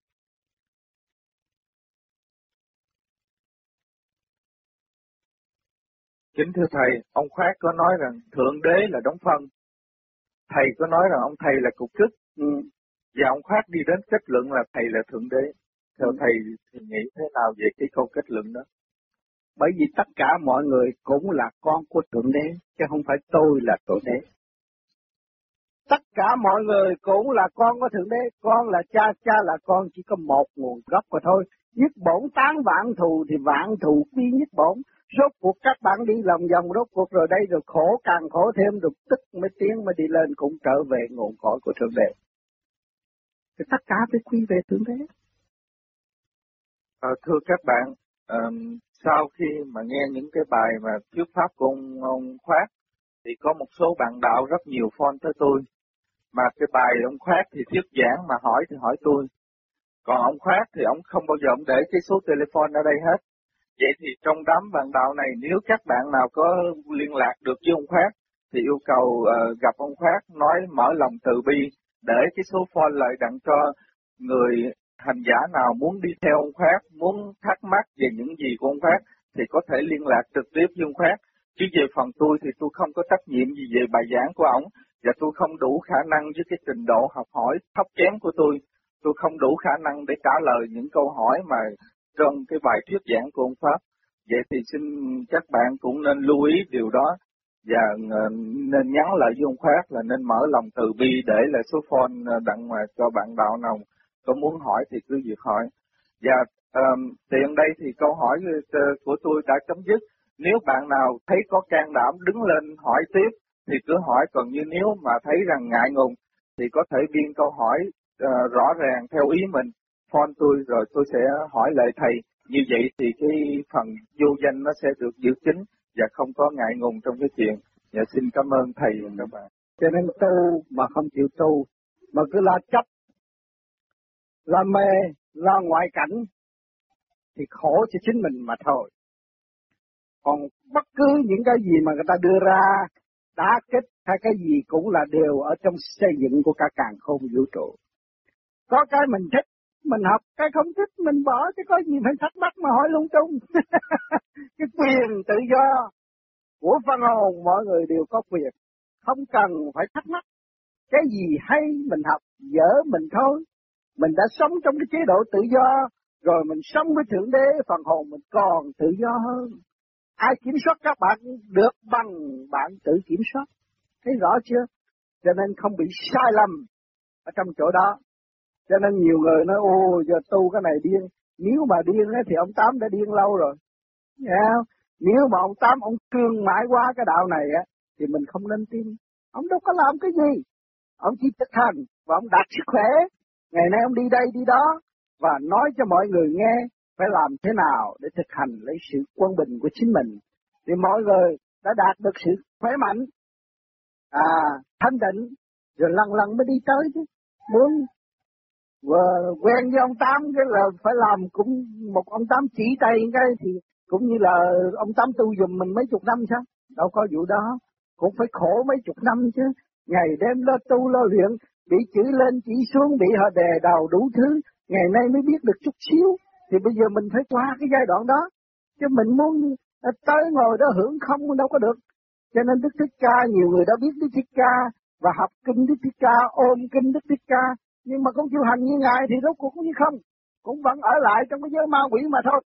Kính thưa thầy, ông Khoát có nói rằng Thượng Đế là đóng phân. Thầy có nói rằng ông thầy là cục cứt. Ừ. Và ông Khoát đi đến kết luận là thầy là Thượng Đế. Theo ừ. thầy thì nghĩ thế nào về cái câu kết luận đó? Bởi vì tất cả mọi người cũng là con của Thượng Đế, chứ không phải tôi là Thượng Đế. Tất cả mọi người cũng là con của Thượng Đế, con là cha, cha là con, chỉ có một nguồn gốc mà thôi. Nhất bổn tán vạn thù thì vạn thù quy nhất bổn. Rốt cuộc các bạn đi lòng vòng rốt cuộc rồi đây, rồi khổ càng khổ thêm, được tức mới tiến mới đi lên, cũng trở về nguồn cội của Thượng Đế. Thì tất cả phải quy về Thượng Đế. À, thưa các bạn, um, sau khi mà nghe những cái bài mà thuyết pháp của ông, ông Khoát, thì có một số bạn đạo rất nhiều phone tới tôi. Mà cái bài ông Khoát thì thuyết giảng mà hỏi thì hỏi tôi. Còn ông Khoát thì ông không bao giờ ông để cái số telephone ở đây hết. Vậy thì trong đám bạn đạo này, nếu các bạn nào có liên lạc được với ông Khoát thì yêu cầu uh, gặp ông Khoát, nói mở lòng từ bi, để cái số phone lại đặng cho người hành giả nào muốn đi theo ông Khoát, muốn thắc mắc về những gì của ông Khoát thì có thể liên lạc trực tiếp với ông Khoát. Chứ về phần tôi thì tôi không có trách nhiệm gì về bài giảng của ông, và tôi không đủ khả năng với cái trình độ học hỏi thấp kém của tôi. Tôi không đủ khả năng để trả lời những câu hỏi mà trong cái bài thuyết giảng của ông Pháp. Vậy thì xin các bạn cũng nên lưu ý điều đó, Và uh, nên nhắn lại với ông Phát là nên mở lòng từ bi để lại số phone uh, đặng mà cho bạn đạo nào có muốn hỏi thì cứ việc hỏi. Và um, tiện đây thì câu hỏi uh, của tôi đã chấm dứt. Nếu bạn nào thấy có can đảm đứng lên hỏi tiếp thì cứ hỏi, còn như nếu mà thấy rằng ngại ngùng thì có thể biên câu hỏi uh, rõ ràng theo ý mình, phone tôi rồi tôi sẽ hỏi lại thầy. Như vậy thì cái phần vô danh nó sẽ được giữ kín và không có ngại ngùng trong cái chuyện. Dạ xin cảm ơn thầy và các bạn. Cho nên tu mà không chịu tu, mà cứ la chấp, la mê, la ngoại cảnh thì khổ cho chính mình mà thôi. Còn bất cứ những cái gì mà người ta đưa ra đá kích hay cái gì cũng là đều ở trong xây dựng của cả càn khôn vũ trụ. Có cái mình thích mình học, cái không thích mình bỏ, chứ có gì phải thắc mắc mà hỏi lung tung. Cái quyền tự do của phân hồn mọi người đều có quyền, không cần phải thắc mắc. Cái gì hay mình học, dở mình thôi. Mình đã sống trong cái chế độ tự do, rồi mình sống với Thượng Đế, phần hồn mình còn tự do hơn. Ai kiểm soát các bạn được bằng bạn tự kiểm soát. Thấy rõ chưa? Cho nên không bị sai lầm ở trong chỗ đó. Cho nên nhiều người nói, ô giờ tu cái này điên. Nếu mà điên thì ông Tám đã điên lâu rồi. Nghe không? Nếu mà ông Tám, ông cương mãi qua cái đạo này á, thì mình không nên tin. Ông đâu có làm cái gì. Ông chỉ thực hành và ông đạt sức khỏe. Ngày nay ông đi đây đi đó và nói cho mọi người nghe phải làm thế nào để thực hành lấy sự quân bình của chính mình. Thì mọi người đã đạt được sự khỏe mạnh, à, thanh định, rồi lần lần mới đi tới chứ. Muốn và quen với ông Tám cái là phải làm cũng một ông Tám chỉ tay cái thì cũng như là ông Tám tu giùm mình mấy chục năm sao? Đâu có vụ đó, cũng phải khổ mấy chục năm chứ. Ngày đêm lo tu lo luyện, bị chữ lên chỉ xuống, bị họ đè đầu đủ thứ. Ngày nay mới biết được chút xíu, thì bây giờ mình phải qua cái giai đoạn đó. Chứ mình muốn tới ngồi đó hưởng không đâu có được. Cho nên Đức Thích Ca, nhiều người đã biết Đức Thích Ca và học kinh Đức Thích Ca, ôm kinh Đức Thích Ca, nhưng mà không chịu hành như Ngài thì rốt cuộc cũng như không, cũng vẫn ở lại trong cái giới ma quỷ mà thôi.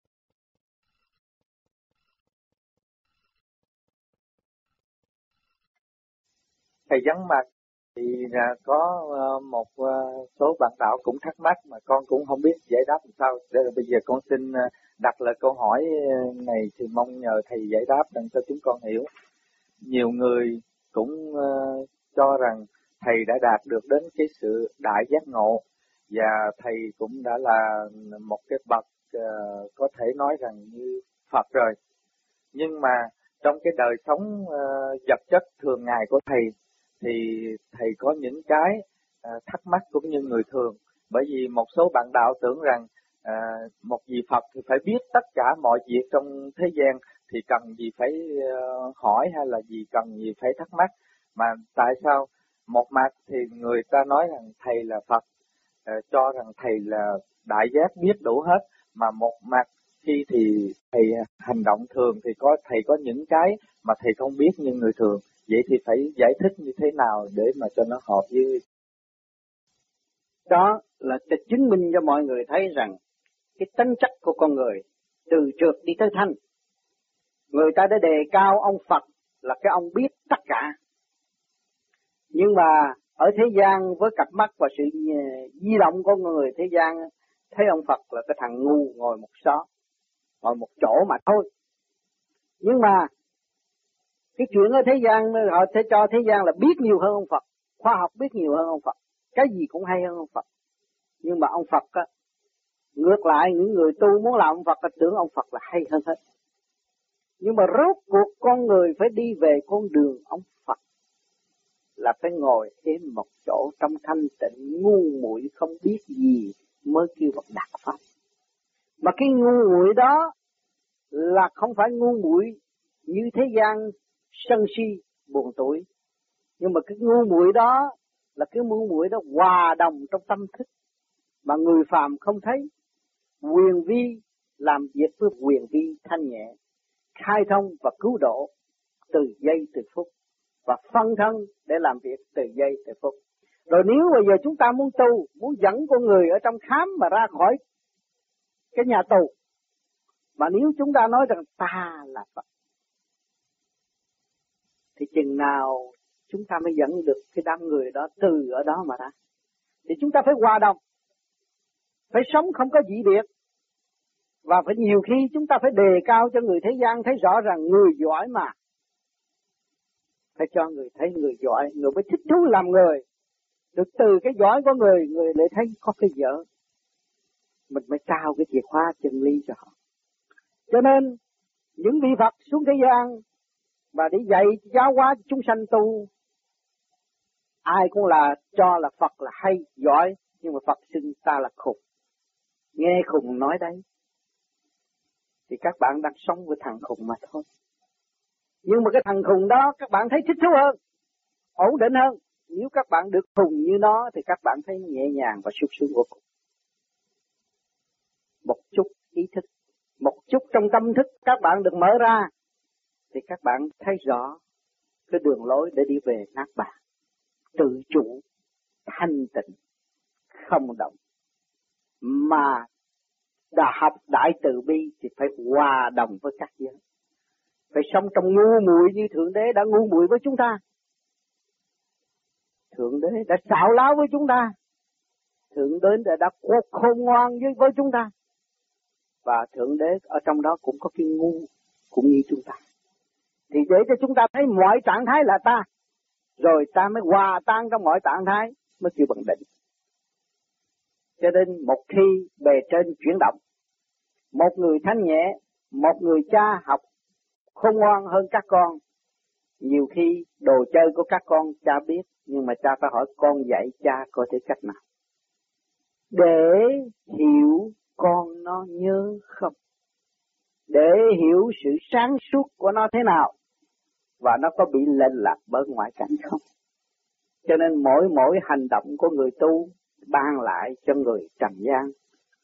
Thầy vắng mặt thì là có một số bạn đạo cũng thắc mắc mà con cũng không biết giải đáp làm sao. Để bây giờ con xin đặt lại câu hỏi này thì mong nhờ thầy giải đáp để cho chúng con hiểu. Nhiều người cũng cho rằng thầy đã đạt được đến cái sự đại giác ngộ và thầy cũng đã là một cái bậc có thể nói rằng như Phật rồi. Nhưng mà trong cái đời sống vật chất thường ngày của thầy thì thầy có những cái thắc mắc cũng như người thường. Bởi vì một số bạn đạo tưởng rằng à, một vị Phật thì phải biết tất cả mọi việc trong thế gian, thì cần gì phải uh, hỏi hay là gì cần gì phải thắc mắc. Mà tại sao một mặt thì người ta nói rằng thầy là Phật, uh, cho rằng thầy là đại giác biết đủ hết, mà một mặt khi thì thầy hành động thường thì có thầy có những cái mà thầy không biết như người thường. Vậy thì phải giải thích như thế nào để mà cho nó hợp với... Đó là để chứng minh cho mọi người thấy rằng cái tính chất của con người từ trượt đi tới thanh. Người ta đã đề cao ông Phật là cái ông biết tất cả. Nhưng mà ở thế gian với cặp mắt và sự di động của người thế gian, thấy ông Phật là cái thằng ngu ngồi một xó, ngồi một chỗ mà thôi. Nhưng mà cái chuyện ở thế gian họ sẽ cho thế gian là biết nhiều hơn ông Phật, khoa học biết nhiều hơn ông Phật, cái gì cũng hay hơn ông Phật. Nhưng mà ông Phật á, ngược lại những người tu muốn làm ông Phật là tưởng ông Phật là hay hơn hết. Nhưng mà rốt cuộc con người phải đi về con đường ông Phật là phải ngồi thêm một chỗ trong thanh tịnh, ngu muội không biết gì mới kêu bằng đạt Pháp. Mà cái ngu muội đó là không phải ngu muội như thế gian sân si buồn tuổi, nhưng mà cái ngu muội đó là cái ngu muội đó hòa đồng trong tâm thức mà người phàm không thấy. Quyền vi làm việc với quyền vi thanh nhẹ, khai thông và cứu độ từ giây từ phút, và phân thân để làm việc từ giây từ phút. Rồi nếu bây giờ chúng ta muốn tu, muốn dẫn con người ở trong khám mà ra khỏi cái nhà tù, mà nếu chúng ta nói rằng ta là Phật, thì chừng nào chúng ta mới dẫn được cái đám người đó từ ở đó mà ra. Thì chúng ta phải hòa đồng, phải sống không có dị biệt. Và phải nhiều khi chúng ta phải đề cao cho người thế gian thấy rõ rằng người giỏi mà. Phải cho người thấy người giỏi, người mới thích thú làm người. Được từ cái giỏi của người, người lại thấy có cái dở. Mình mới trao cái chìa khóa chân lý cho họ. Cho nên, những vị Phật xuống thế gian và để dạy giáo hóa chúng sanh tu, ai cũng là cho là Phật là hay, giỏi, nhưng mà Phật xưng ta là khùng. Nghe khùng nói đấy, thì các bạn đang sống với thằng khùng mà thôi. Nhưng mà cái thằng khùng đó các bạn thấy thích thú hơn, ổn định hơn. Nếu các bạn được khùng như nó thì các bạn thấy nhẹ nhàng và sung sướng vô cùng. Một chút ý thức, một chút trong tâm thức các bạn được mở ra, thì các bạn thấy rõ cái đường lối để đi về nát bạc, tự chủ, thanh tịnh, không động. Mà đã học đại từ bi thì phải hòa đồng với các giới. Phải sống trong ngu muội như Thượng Đế đã ngu muội với chúng ta. Thượng Đế đã xảo láo với chúng ta. Thượng Đế đã, đã khôn ngoan với, với chúng ta. Và Thượng Đế ở trong đó cũng có cái ngu cũng như chúng ta. Thì để cho chúng ta thấy mọi trạng thái là ta, rồi ta mới hòa tan trong mọi trạng thái mới chịu bằng định. Cho nên một khi bề trên chuyển động, một người thanh nhẹ, một người cha học khôn ngoan hơn các con, nhiều khi đồ chơi của các con cha biết, nhưng mà cha phải hỏi con dạy cha có thể cách nào để hiểu con nó nhớ không, để hiểu sự sáng suốt của nó thế nào, và nó có bị lệch lạc bởi ngoại cảnh không. Cho nên mỗi mỗi hành động của người tu ban lại cho người trần gian,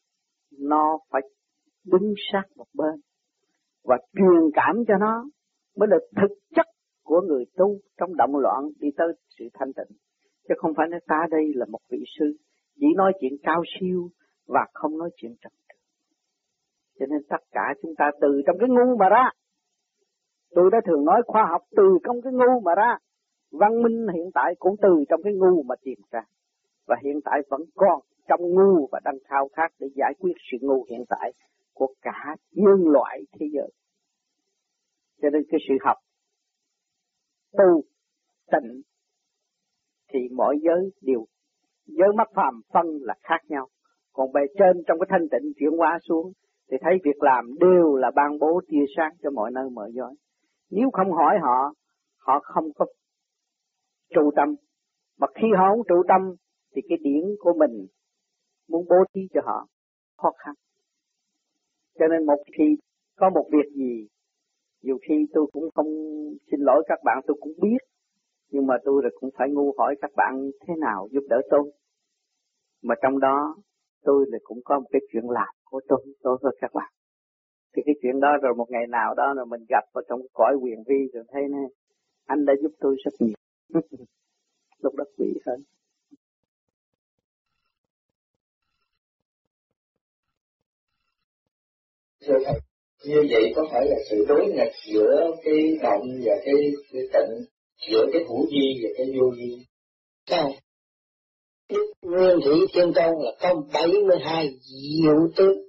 nó phải đứng sát một bên và truyền cảm cho nó, mới là thực chất của người tu trong động loạn đi tới sự thanh tịnh. Chứ không phải nói ta đây là một vị sư, chỉ nói chuyện cao siêu và không nói chuyện trật tự. Cho nên tất cả chúng ta từ trong cái ngu mà ra. Tôi đã thường nói khoa học từ trong cái ngu mà ra. Văn minh hiện tại cũng từ trong cái ngu mà tìm ra. Và hiện tại vẫn còn trong ngu và đang khao khát để giải quyết sự ngu hiện tại của cả nhân loại thế giới. Cho nên cái sự học tu tịnh thì mỗi giới đều, giới mắt phàm phân là khác nhau. Còn bề trên trong cái thanh tịnh chuyển hóa xuống thì thấy việc làm đều là ban bố tia sáng cho mọi nơi mọi giới. Nếu không hỏi họ, họ không có trụ tâm. Mà khi họ không trụ tâm thì cái điển của mình muốn bố thí cho họ khó khăn. Cho nên một khi có một việc gì, nhiều khi tôi cũng không xin lỗi các bạn, tôi cũng biết, nhưng mà tôi rồi cũng phải ngu hỏi các bạn thế nào giúp đỡ tôi. Mà trong đó tôi là cũng có một cái chuyện làm của tôi đối với các bạn. Thì cái chuyện đó rồi một ngày nào đó rồi mình gặp ở trong cõi quyền vi rồi thấy nè, anh đã giúp tôi rất nhiều. Lúc đó quý hơn. Thưa Thầy, như vậy có phải là sự đối nghịch giữa cái động và cái, cái tịnh, giữa cái hữu vi và cái vô vi? Không. Đức Nguyên Thủy Thiên Tôn là có bảy mươi hai diệu tướng.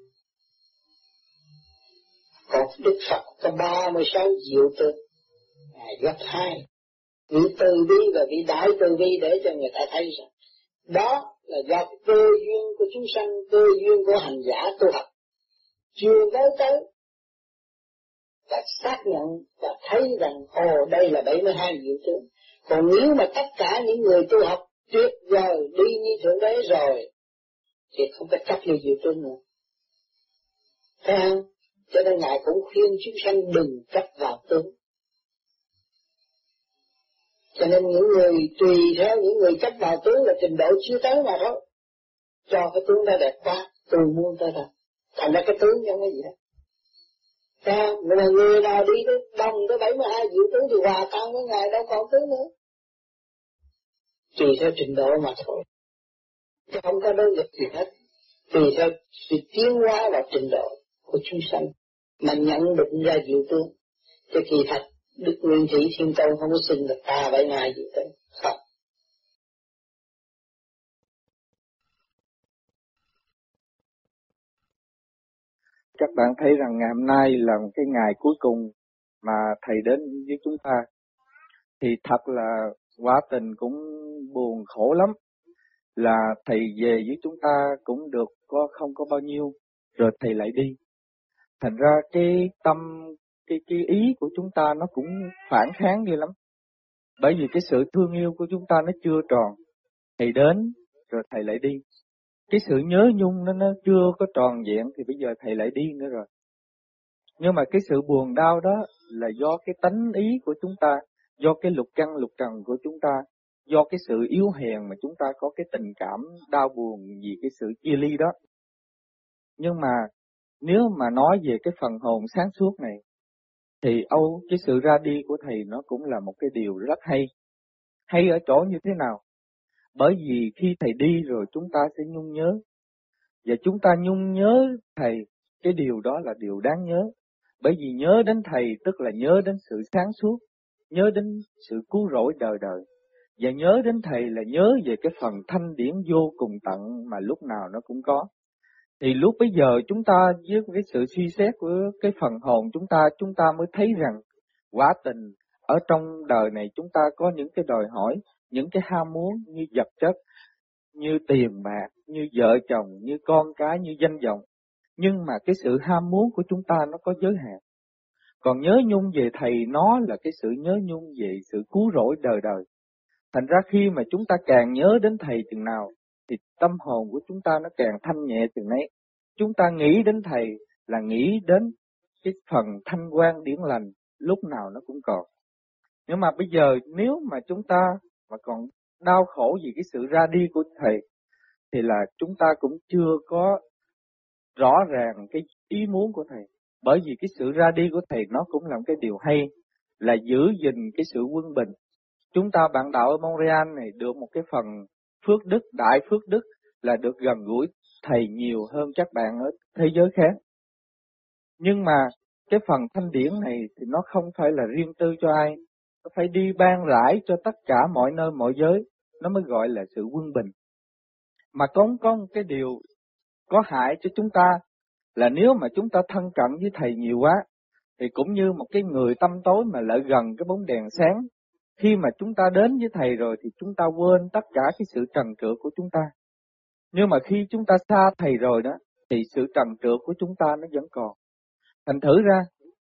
Còn Đức Phật có ba mươi sáu diệu tướng. Ngài gấp hai. Vị từ bi và vị đại từ bi để cho người ta thấy rằng đó là do cơ duyên của chúng sanh, cơ duyên của hành giả tu học chưa tới tới và xác nhận và thấy rằng ồ đây là bảy mươi hai diệu tướng. Còn nếu mà tất cả những người tu học tuyệt vời đi như Thượng Đế rồi thì không có chấp như diệu tướng nữa. Thấy không? Cho nên Ngài cũng khuyên chúng sanh đừng chấp vào tướng. Cho nên những người tùy theo những người chấp vào tướng là trình độ chưa tới mà thôi. Cho cái tướng đó đẹp quá, tôi muốn tới đâu. Thành ra cái tướng giống cái gì đó. Sao? Mà người nào đi tới đồng tới bảy mươi hai diệu tướng thì hòa tan với Ngài đâu còn tướng nữa. Tùy theo trình độ mà thôi. Chứ không có đối nghịch gì hết. Tùy theo sự tiến hóa và trình độ của chúng sanh mà nhận định ra diệu tướng. Chứ kỳ thật Đức Nguyên Thủy Thiên Tôn không có xin là ta bảy ngày gì tới. Không. Các bạn thấy rằng ngày hôm nay là một cái ngày cuối cùng mà Thầy đến với chúng ta. Thì thật là quá tình cũng buồn khổ lắm. Là Thầy về với chúng ta cũng được có không có bao nhiêu, rồi Thầy lại đi. Thành ra cái tâm, cái, cái ý của chúng ta nó cũng phản kháng ghê lắm. Bởi vì cái sự thương yêu của chúng ta nó chưa tròn. Thầy đến, rồi Thầy lại đi. Cái sự nhớ nhung nó, nó chưa có tròn vẹn thì bây giờ Thầy lại đi nữa rồi. Nhưng mà cái sự buồn đau đó là do cái tánh ý của chúng ta, do cái lục căn lục trần của chúng ta, do cái sự yếu hèn mà chúng ta có cái tình cảm đau buồn vì cái sự chia ly đó. Nhưng mà nếu mà nói về cái phần hồn sáng suốt này, thì Âu cái sự ra đi của Thầy nó cũng là một cái điều rất hay. Hay ở chỗ như thế nào? Bởi vì khi Thầy đi rồi chúng ta sẽ nhung nhớ. Và chúng ta nhung nhớ Thầy, cái điều đó là điều đáng nhớ. Bởi vì nhớ đến Thầy tức là nhớ đến sự sáng suốt, nhớ đến sự cứu rỗi đời đời. Và nhớ đến Thầy là nhớ về cái phần thanh điển vô cùng tận mà lúc nào nó cũng có. Thì lúc bây giờ chúng ta với cái sự suy xét của cái phần hồn chúng ta, chúng ta mới thấy rằng quả tình ở trong đời này chúng ta có những cái đòi hỏi, những cái ham muốn như vật chất, như tiền bạc, như vợ chồng, như con cái, như danh vọng. Nhưng mà cái sự ham muốn của chúng ta nó có giới hạn. Còn nhớ nhung về Thầy nó là cái sự nhớ nhung về sự cứu rỗi đời đời. Thành ra khi mà chúng ta càng nhớ đến Thầy chừng nào, thì tâm hồn của chúng ta nó càng thanh nhẹ chừng nấy. Chúng ta nghĩ đến Thầy là nghĩ đến cái phần thanh quan điển lành, lúc nào nó cũng còn. Nhưng mà bây giờ nếu mà chúng ta mà còn đau khổ vì cái sự ra đi của Thầy, thì là chúng ta cũng chưa có rõ ràng cái ý muốn của Thầy. Bởi vì cái sự ra đi của Thầy nó cũng là một cái điều hay, là giữ gìn cái sự quân bình. Chúng ta bạn đạo ở Montreal này được một cái phần phước đức, đại phước đức là được gần gũi Thầy nhiều hơn các bạn ở thế giới khác. Nhưng mà cái phần thanh điển này thì nó không phải là riêng tư cho ai, nó phải đi ban rãi cho tất cả mọi nơi mọi giới, nó mới gọi là sự quân bình. Mà có, có một cái điều có hại cho chúng ta là nếu mà chúng ta thân cận với Thầy nhiều quá, thì cũng như một cái người tâm tối mà lại gần cái bóng đèn sáng. Khi mà chúng ta đến với Thầy rồi thì chúng ta quên tất cả cái sự trần trượt của chúng ta. Nhưng mà khi chúng ta xa Thầy rồi đó, thì sự trần trượt của chúng ta nó vẫn còn. Thành thử ra,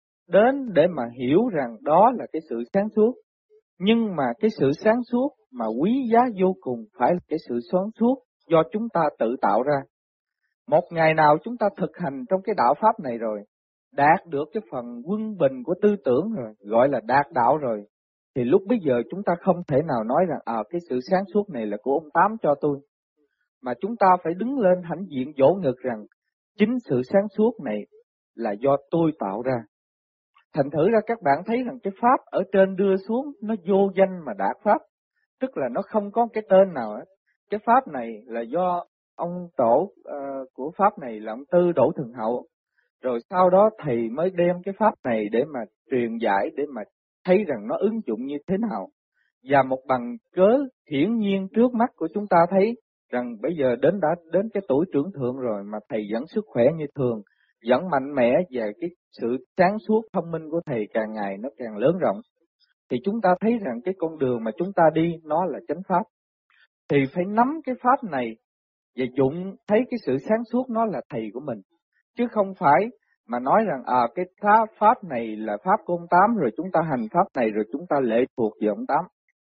đến để mà hiểu rằng đó là cái sự sáng suốt. Nhưng mà cái sự sáng suốt mà quý giá vô cùng phải là cái sự sáng suốt do chúng ta tự tạo ra. Một ngày nào chúng ta thực hành trong cái đạo Pháp này rồi, đạt được cái phần quân bình của tư tưởng rồi, gọi là đạt đạo rồi, thì lúc bây giờ chúng ta không thể nào nói rằng à cái sự sáng suốt này là của ông Tám cho tôi. Mà chúng ta phải đứng lên hãnh diện vỗ ngực rằng chính sự sáng suốt này là do tôi tạo ra. Thành thử ra các bạn thấy rằng cái Pháp ở trên đưa xuống nó vô danh mà đạt Pháp. Tức là nó không có cái tên nào hết. Cái Pháp này là do ông tổ uh, của Pháp này là ông Tư Đỗ Thường Hậu. Rồi sau đó Thầy mới đem cái Pháp này để mà truyền giải, để mà thấy rằng nó ứng dụng như thế nào. Và một bằng cớ hiển nhiên trước mắt của chúng ta thấy rằng bây giờ đến đã đến cái tuổi trưởng thượng rồi mà Thầy vẫn sức khỏe như thường, vẫn mạnh mẽ, và cái sự sáng suốt thông minh của Thầy càng ngày nó càng lớn rộng. Thì chúng ta thấy rằng cái con đường mà chúng ta đi nó là chánh Pháp. Thì phải nắm cái Pháp này và dụng thấy cái sự sáng suốt nó là Thầy của mình. Chứ không phải mà nói rằng à cái Pháp này là Pháp của ông Tám, rồi chúng ta hành Pháp này rồi chúng ta lệ thuộc về ông Tám.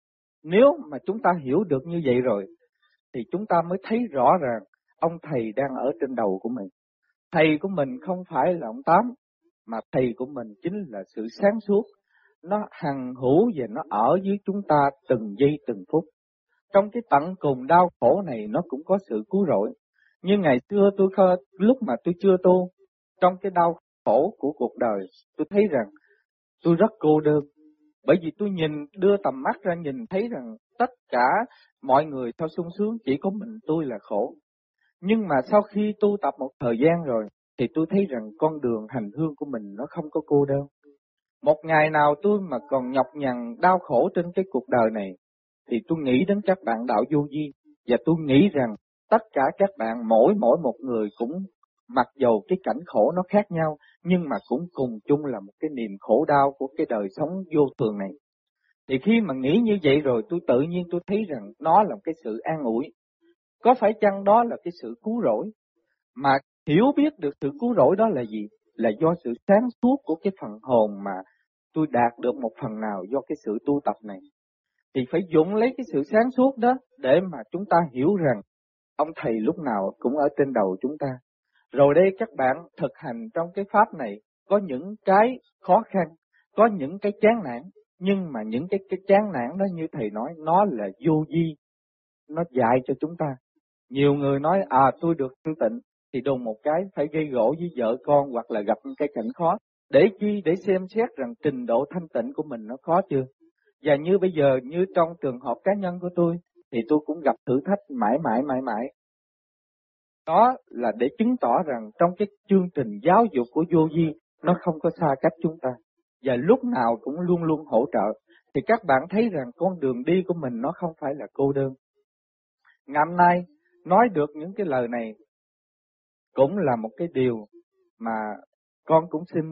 Nếu mà chúng ta hiểu được như vậy rồi, thì chúng ta mới thấy rõ ràng ông Thầy đang ở trên đầu của mình. Thầy của mình không phải là ông Tám, mà Thầy của mình chính là sự sáng suốt. Nó hằng hữu và nó ở dưới chúng ta từng giây từng phút. Trong cái tận cùng đau khổ này nó cũng có sự cứu rỗi. Như ngày xưa tôi lúc mà tôi chưa tu, trong cái đau khổ của cuộc đời, tôi thấy rằng tôi rất cô đơn. Bởi vì tôi nhìn, đưa tầm mắt ra nhìn thấy rằng tất cả mọi người sao sung sướng, chỉ có mình tôi là khổ. Nhưng mà sau khi tu tập một thời gian rồi, thì tôi thấy rằng con đường hành hương của mình nó không có cô đơn. Một ngày nào tôi mà còn nhọc nhằn đau khổ trên cái cuộc đời này, thì tôi nghĩ đến các bạn đạo vô vi, và tôi nghĩ rằng tất cả các bạn mỗi mỗi một người cũng mặc dầu cái cảnh khổ nó khác nhau, nhưng mà cũng cùng chung là một cái niềm khổ đau của cái đời sống vô thường này. Thì khi mà nghĩ như vậy rồi, tôi tự nhiên tôi thấy rằng nó là một cái sự an ủi. Có phải chăng đó là cái sự cứu rỗi? Mà hiểu biết được sự cứu rỗi đó là gì? Là do sự sáng suốt của cái phần hồn mà tôi đạt được một phần nào do cái sự tu tập này. Thì phải dụng lấy cái sự sáng suốt đó để mà chúng ta hiểu rằng ông thầy lúc nào cũng ở trên đầu chúng ta. Rồi đây các bạn thực hành trong cái pháp này có những cái khó khăn, có những cái chán nản, nhưng mà những cái cái chán nản đó như thầy nói nó là vô vi, nó dạy cho chúng ta. Nhiều người nói à tôi được thanh tịnh thì đùng một cái phải gây gỗ với vợ con hoặc là gặp cái cảnh khó. Để chi? Để xem xét rằng trình độ thanh tịnh của mình nó khó chưa. Và như bây giờ, như trong trường hợp cá nhân của tôi, thì tôi cũng gặp thử thách mãi mãi mãi mãi. Đó là để chứng tỏ rằng trong cái chương trình giáo dục của vô vi, nó không có xa cách chúng ta. Và lúc nào cũng luôn luôn hỗ trợ. Thì các bạn thấy rằng con đường đi của mình nó không phải là cô đơn. Ngày hôm nay, nói được những cái lời này, cũng là một cái điều mà con cũng xin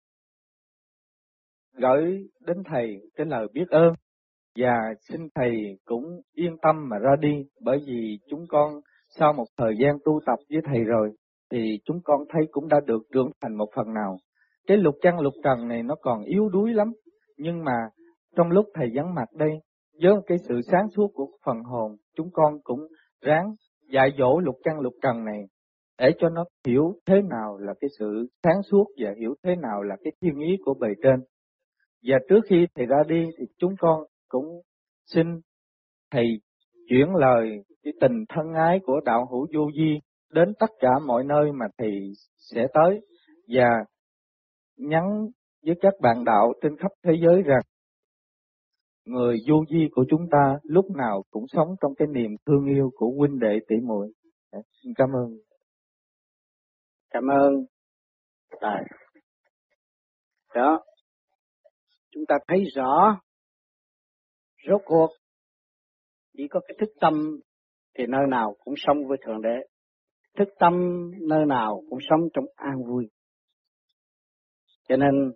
gửi đến thầy cái lời biết ơn. Và xin thầy cũng yên tâm mà ra đi, bởi vì chúng con sau một thời gian tu tập với thầy rồi, thì chúng con thấy cũng đã được trưởng thành một phần nào. Cái lục căn lục trần này nó còn yếu đuối lắm, nhưng mà trong lúc thầy vắng mặt đây, với cái sự sáng suốt của phần hồn, chúng con cũng ráng dạy dỗ lục căn lục trần này, để cho nó hiểu thế nào là cái sự sáng suốt và hiểu thế nào là cái thiên ý của bề trên. Và trước khi thầy ra đi thì chúng con cũng xin thầy chuyển lời cái tình thân ái của đạo hữu vô vi đến tất cả mọi nơi mà thầy sẽ tới, và nhắn với các bạn đạo trên khắp thế giới rằng người vô vi của chúng ta lúc nào cũng sống trong cái niềm thương yêu của huynh đệ tỷ muội. Xin cảm ơn. Cảm ơn. Rồi. Đó. Chúng ta thấy rõ rốt cuộc chỉ có cái thức tâm thì nơi nào cũng sống với Thượng Đế. Thức tâm nơi nào cũng sống trong an vui. Cho nên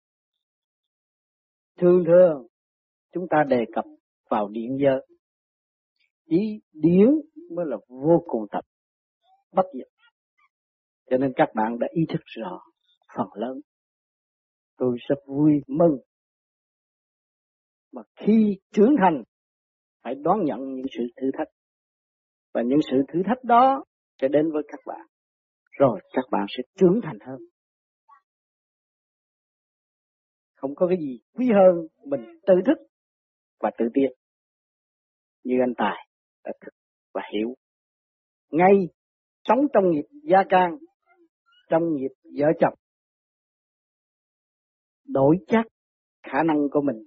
thường thường chúng ta đề cập vào điển giới. Chỉ điển mới là vô cùng tập, bất diệt. Cho nên các bạn đã ý thức rõ phần lớn. Tôi rất vui mừng. Mà khi trưởng thành phải đón nhận những sự thử thách. Và những sự thử thách đó sẽ đến với các bạn. Rồi các bạn sẽ trưởng thành hơn. Không có cái gì quý hơn mình tự thức và tự tiến. Như anh Tài đã thức và hiểu. Ngay sống trong nghiệp gia can, trong nghiệp vợ chồng, đổi chắc khả năng của mình.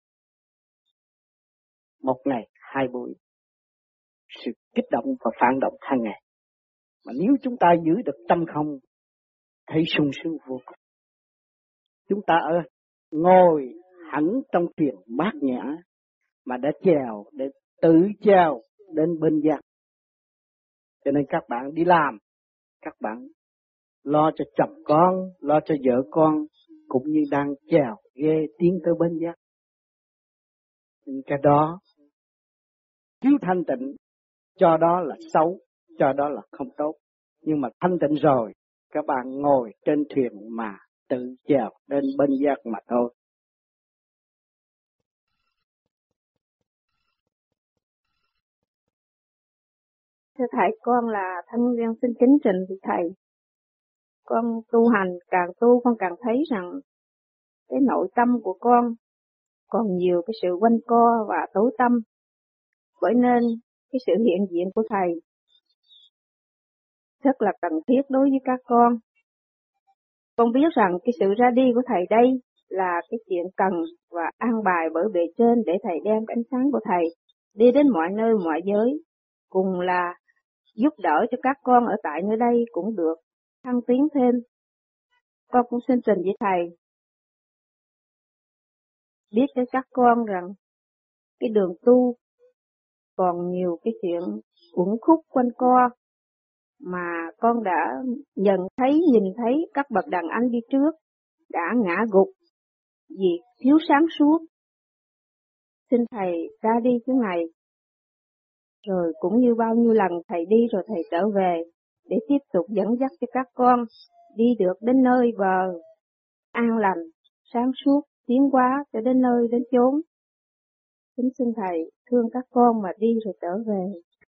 Một ngày hai buổi, sự kích động và phản động hàng ngày. Mà nếu chúng ta giữ được tâm không, thấy sung sướng vô cùng. Chúng ta ở ngồi hẳn trong thuyền bát nhã, mà đã chèo, để tự chèo đến bên giác. Cho nên các bạn đi làm, các bạn lo cho chồng con, lo cho vợ con, cũng như đang chèo ghe tiến tới bên giác. Nhưng cái đó thiếu thanh tịnh, cho đó là xấu, cho đó là không tốt. Nhưng mà thanh tịnh rồi, các bạn ngồi trên thuyền mà tự chèo đến bên giác mà thôi. Thưa thầy, con là Thanh Nguyên xin kính trình với thầy. Con tu hành, càng tu con càng thấy rằng cái nội tâm của con còn nhiều cái sự quanh co và tối tâm. Bởi nên cái sự hiện diện của thầy rất là cần thiết đối với các con. Con biết rằng cái sự ra đi của thầy đây là cái chuyện cần và an bài bởi bề trên để thầy đem cái ánh sáng của thầy đi đến mọi nơi mọi giới, cùng là giúp đỡ cho các con ở tại nơi đây cũng được thăng tiến thêm. Con cũng xin trình với thầy biết cho các con rằng cái đường tu còn nhiều cái chuyện uẩn khúc quanh co, mà con đã nhận thấy, nhìn thấy các bậc đàn anh đi trước đã ngã gục vì thiếu sáng suốt. Xin Thầy ra đi chuyến này, rồi cũng như bao nhiêu lần Thầy đi rồi Thầy trở về, để tiếp tục dẫn dắt cho các con đi được đến nơi bờ an lành, sáng suốt, tiến hóa cho đến nơi đến chốn. Kính xin Thầy thương các con mà đi rồi trở về.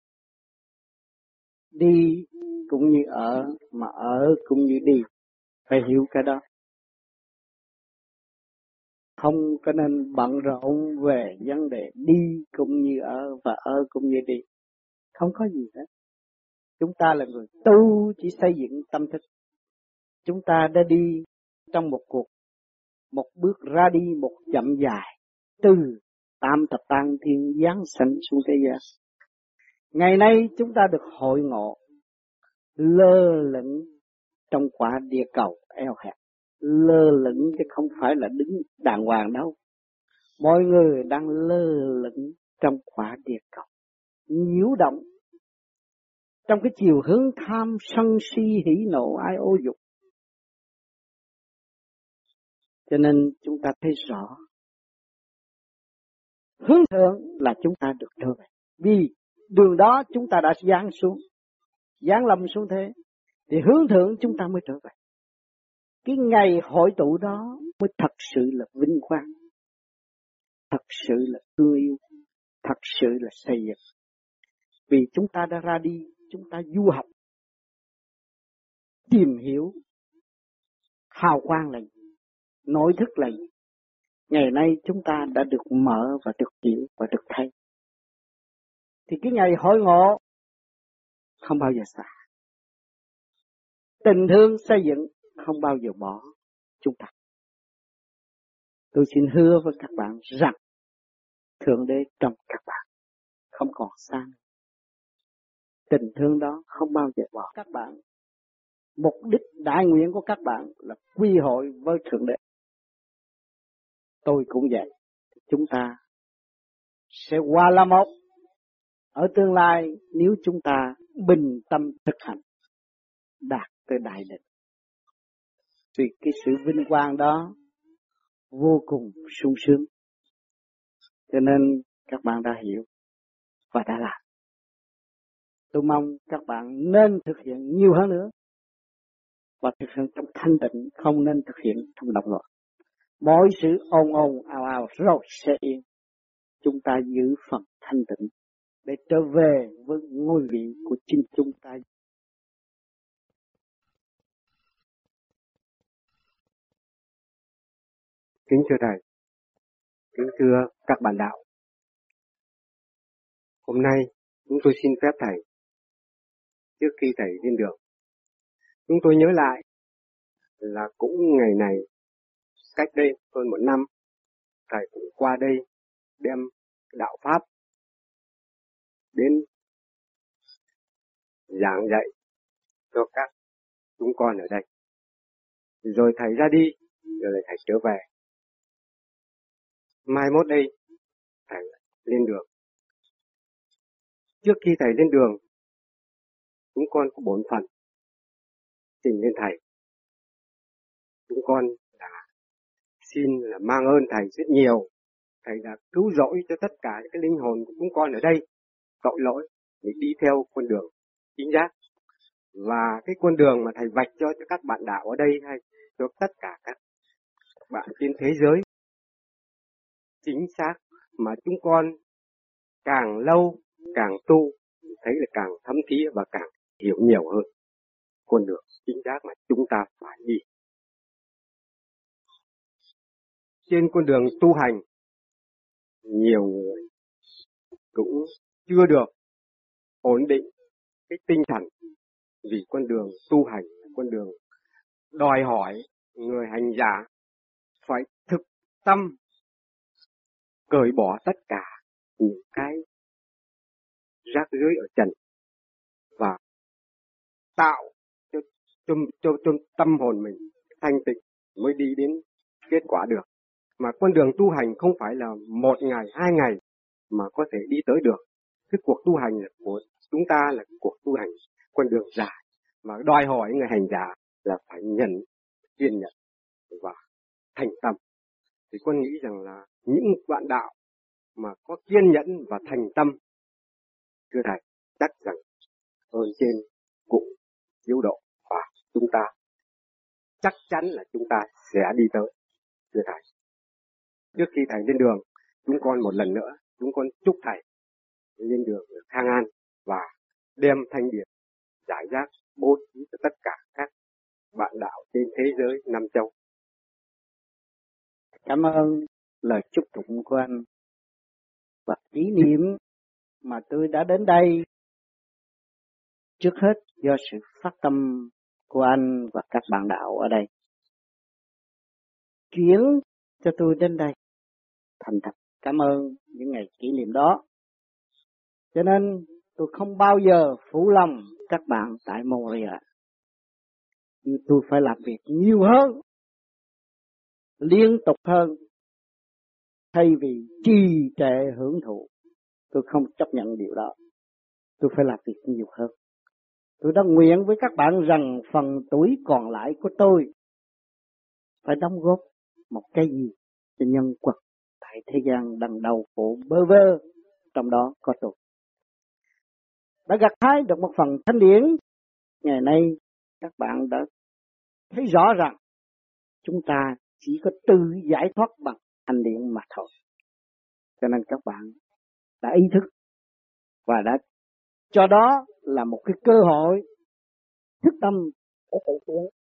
Đi cũng như ở, mà ở cũng như đi, phải hiểu cái đó. Không có nên bận rộn về vấn đề đi cũng như ở và ở cũng như đi. Không có gì hết. Chúng ta là người tu chỉ xây dựng tâm thức. Chúng ta đã đi trong một cuộc, một bước ra đi một chậm dài, từ tam thập tạng thiên giáng sanh xuống thế gian. Ngày nay chúng ta được hội ngộ, lơ lửng trong quả địa cầu eo hẹp. Lơ lửng chứ không phải là đứng đàng hoàng đâu. Mọi người đang lơ lửng trong quả địa cầu, nhiễu động trong cái chiều hướng tham sân si hỉ nộ ai ô dục. Cho nên chúng ta thấy rõ hướng thượng là chúng ta được trở về. Vì đường đó chúng ta đã giáng xuống, giáng lâm xuống thế, thì hướng thượng chúng ta mới trở về. Cái ngày hội tụ đó mới thật sự là vinh quang, thật sự là thương yêu, thật sự là xây dựng. Vì chúng ta đã ra đi, chúng ta du học, tìm hiểu hào quang là gì, nội thức là gì. Ngày nay chúng ta đã được mở và được hiểu và được thấy. Thì cái ngày hội ngộ không bao giờ xa. Tình thương xây dựng không bao giờ bỏ chúng ta. Tôi xin hứa với các bạn rằng Thượng Đế trong các bạn không còn xa. Tình thương đó không bao giờ bỏ các bạn. Mục đích đại nguyện của các bạn là quy hội với Thượng Đế. Tôi cũng vậy. Chúng ta sẽ hòa là một ở tương lai nếu chúng ta bình tâm thực hành, đạt tới đại định. Vì cái sự vinh quang đó vô cùng sung sướng. Cho nên các bạn đã hiểu và đã làm. Tôi mong các bạn nên thực hiện nhiều hơn nữa. Và thực hiện trong thanh tịnh, không nên thực hiện trong động loạn. Mọi sự ồn ồn ào ào rồi sẽ yên. Chúng ta giữ phần thanh tịnh để trở về với ngôi vị của chính chúng ta. Kính thưa Thầy, kính thưa các bạn đạo. Hôm nay chúng tôi xin phép Thầy, trước khi Thầy lên đường, chúng tôi nhớ lại là cũng ngày này, cách đây hơn một năm, Thầy cũng qua đây đem đạo Pháp đến giảng dạy cho các chúng con ở đây. Rồi Thầy ra đi, rồi lại Thầy trở về. Mai mốt đây, Thầy lên đường. Trước khi Thầy lên đường, chúng con có bổn phận trình lên Thầy. Chúng con đã xin là mang ơn Thầy rất nhiều. Thầy đã cứu rỗi cho tất cả những cái linh hồn của chúng con ở đây tội lỗi để đi theo con đường chính giác. Và cái con đường mà Thầy vạch cho, cho các bạn đạo ở đây hay cho tất cả các bạn trên thế giới chính xác, mà chúng con càng lâu càng tu thấy là càng thấm thía và càng hiểu nhiều hơn con đường chính xác mà chúng ta phải đi. Trên con đường tu hành, nhiều người cũng chưa được ổn định cái tinh thần, vì con đường tu hành là con đường đòi hỏi người hành giả phải thực tâm cởi bỏ tất cả những cái rác rưới ở trần và tạo cho, cho, cho, cho tâm hồn mình thanh tịnh mới đi đến kết quả được. Mà con đường tu hành không phải là một ngày, hai ngày mà có thể đi tới được. Cái cuộc tu hành của chúng ta là cuộc tu hành con đường dài, mà đòi hỏi người hành giả là phải nhận, kiên nhẫn và thành tâm. Thì con nghĩ rằng là những bạn đạo mà có kiên nhẫn và thành tâm, thưa thầy, chắc rằng ơn trên cũng cứu độ và chúng ta chắc chắn là chúng ta sẽ đi tới, thưa thầy. Trước khi thầy lên đường, chúng con một lần nữa, chúng con chúc thầy lên đường được khang an và đem thanh điển giải rác bố thí cho tất cả các bạn đạo trên thế giới năm châu. Cảm ơn lời chúc tụng của anh. Và kỷ niệm mà tôi đã đến đây, trước hết do sự phát tâm của anh và các bạn đạo ở đây chuyển cho tôi đến đây. Thành thật cảm ơn những ngày kỷ niệm đó. Cho nên tôi không bao giờ phụ lòng các bạn tại Montreal. Nhưng tôi phải làm việc nhiều hơn, liên tục hơn, thay vì trì trệ hưởng thụ. Tôi không chấp nhận điều đó. Tôi phải làm việc nhiều hơn. Tôi đã nguyện với các bạn rằng phần tuổi còn lại của tôi phải đóng góp một cái gì cho nhân quật tại thế gian đang đau khổ bơ vơ, trong đó có tôi. Đã gặt hái được một phần thanh điển. Ngày nay các bạn đã thấy rõ rằng chúng ta chỉ có tự giải thoát bằng thanh điển mà thôi. Cho nên các bạn đã ý thức và đã cho đó là một cái cơ hội thức tâm để tự tiến.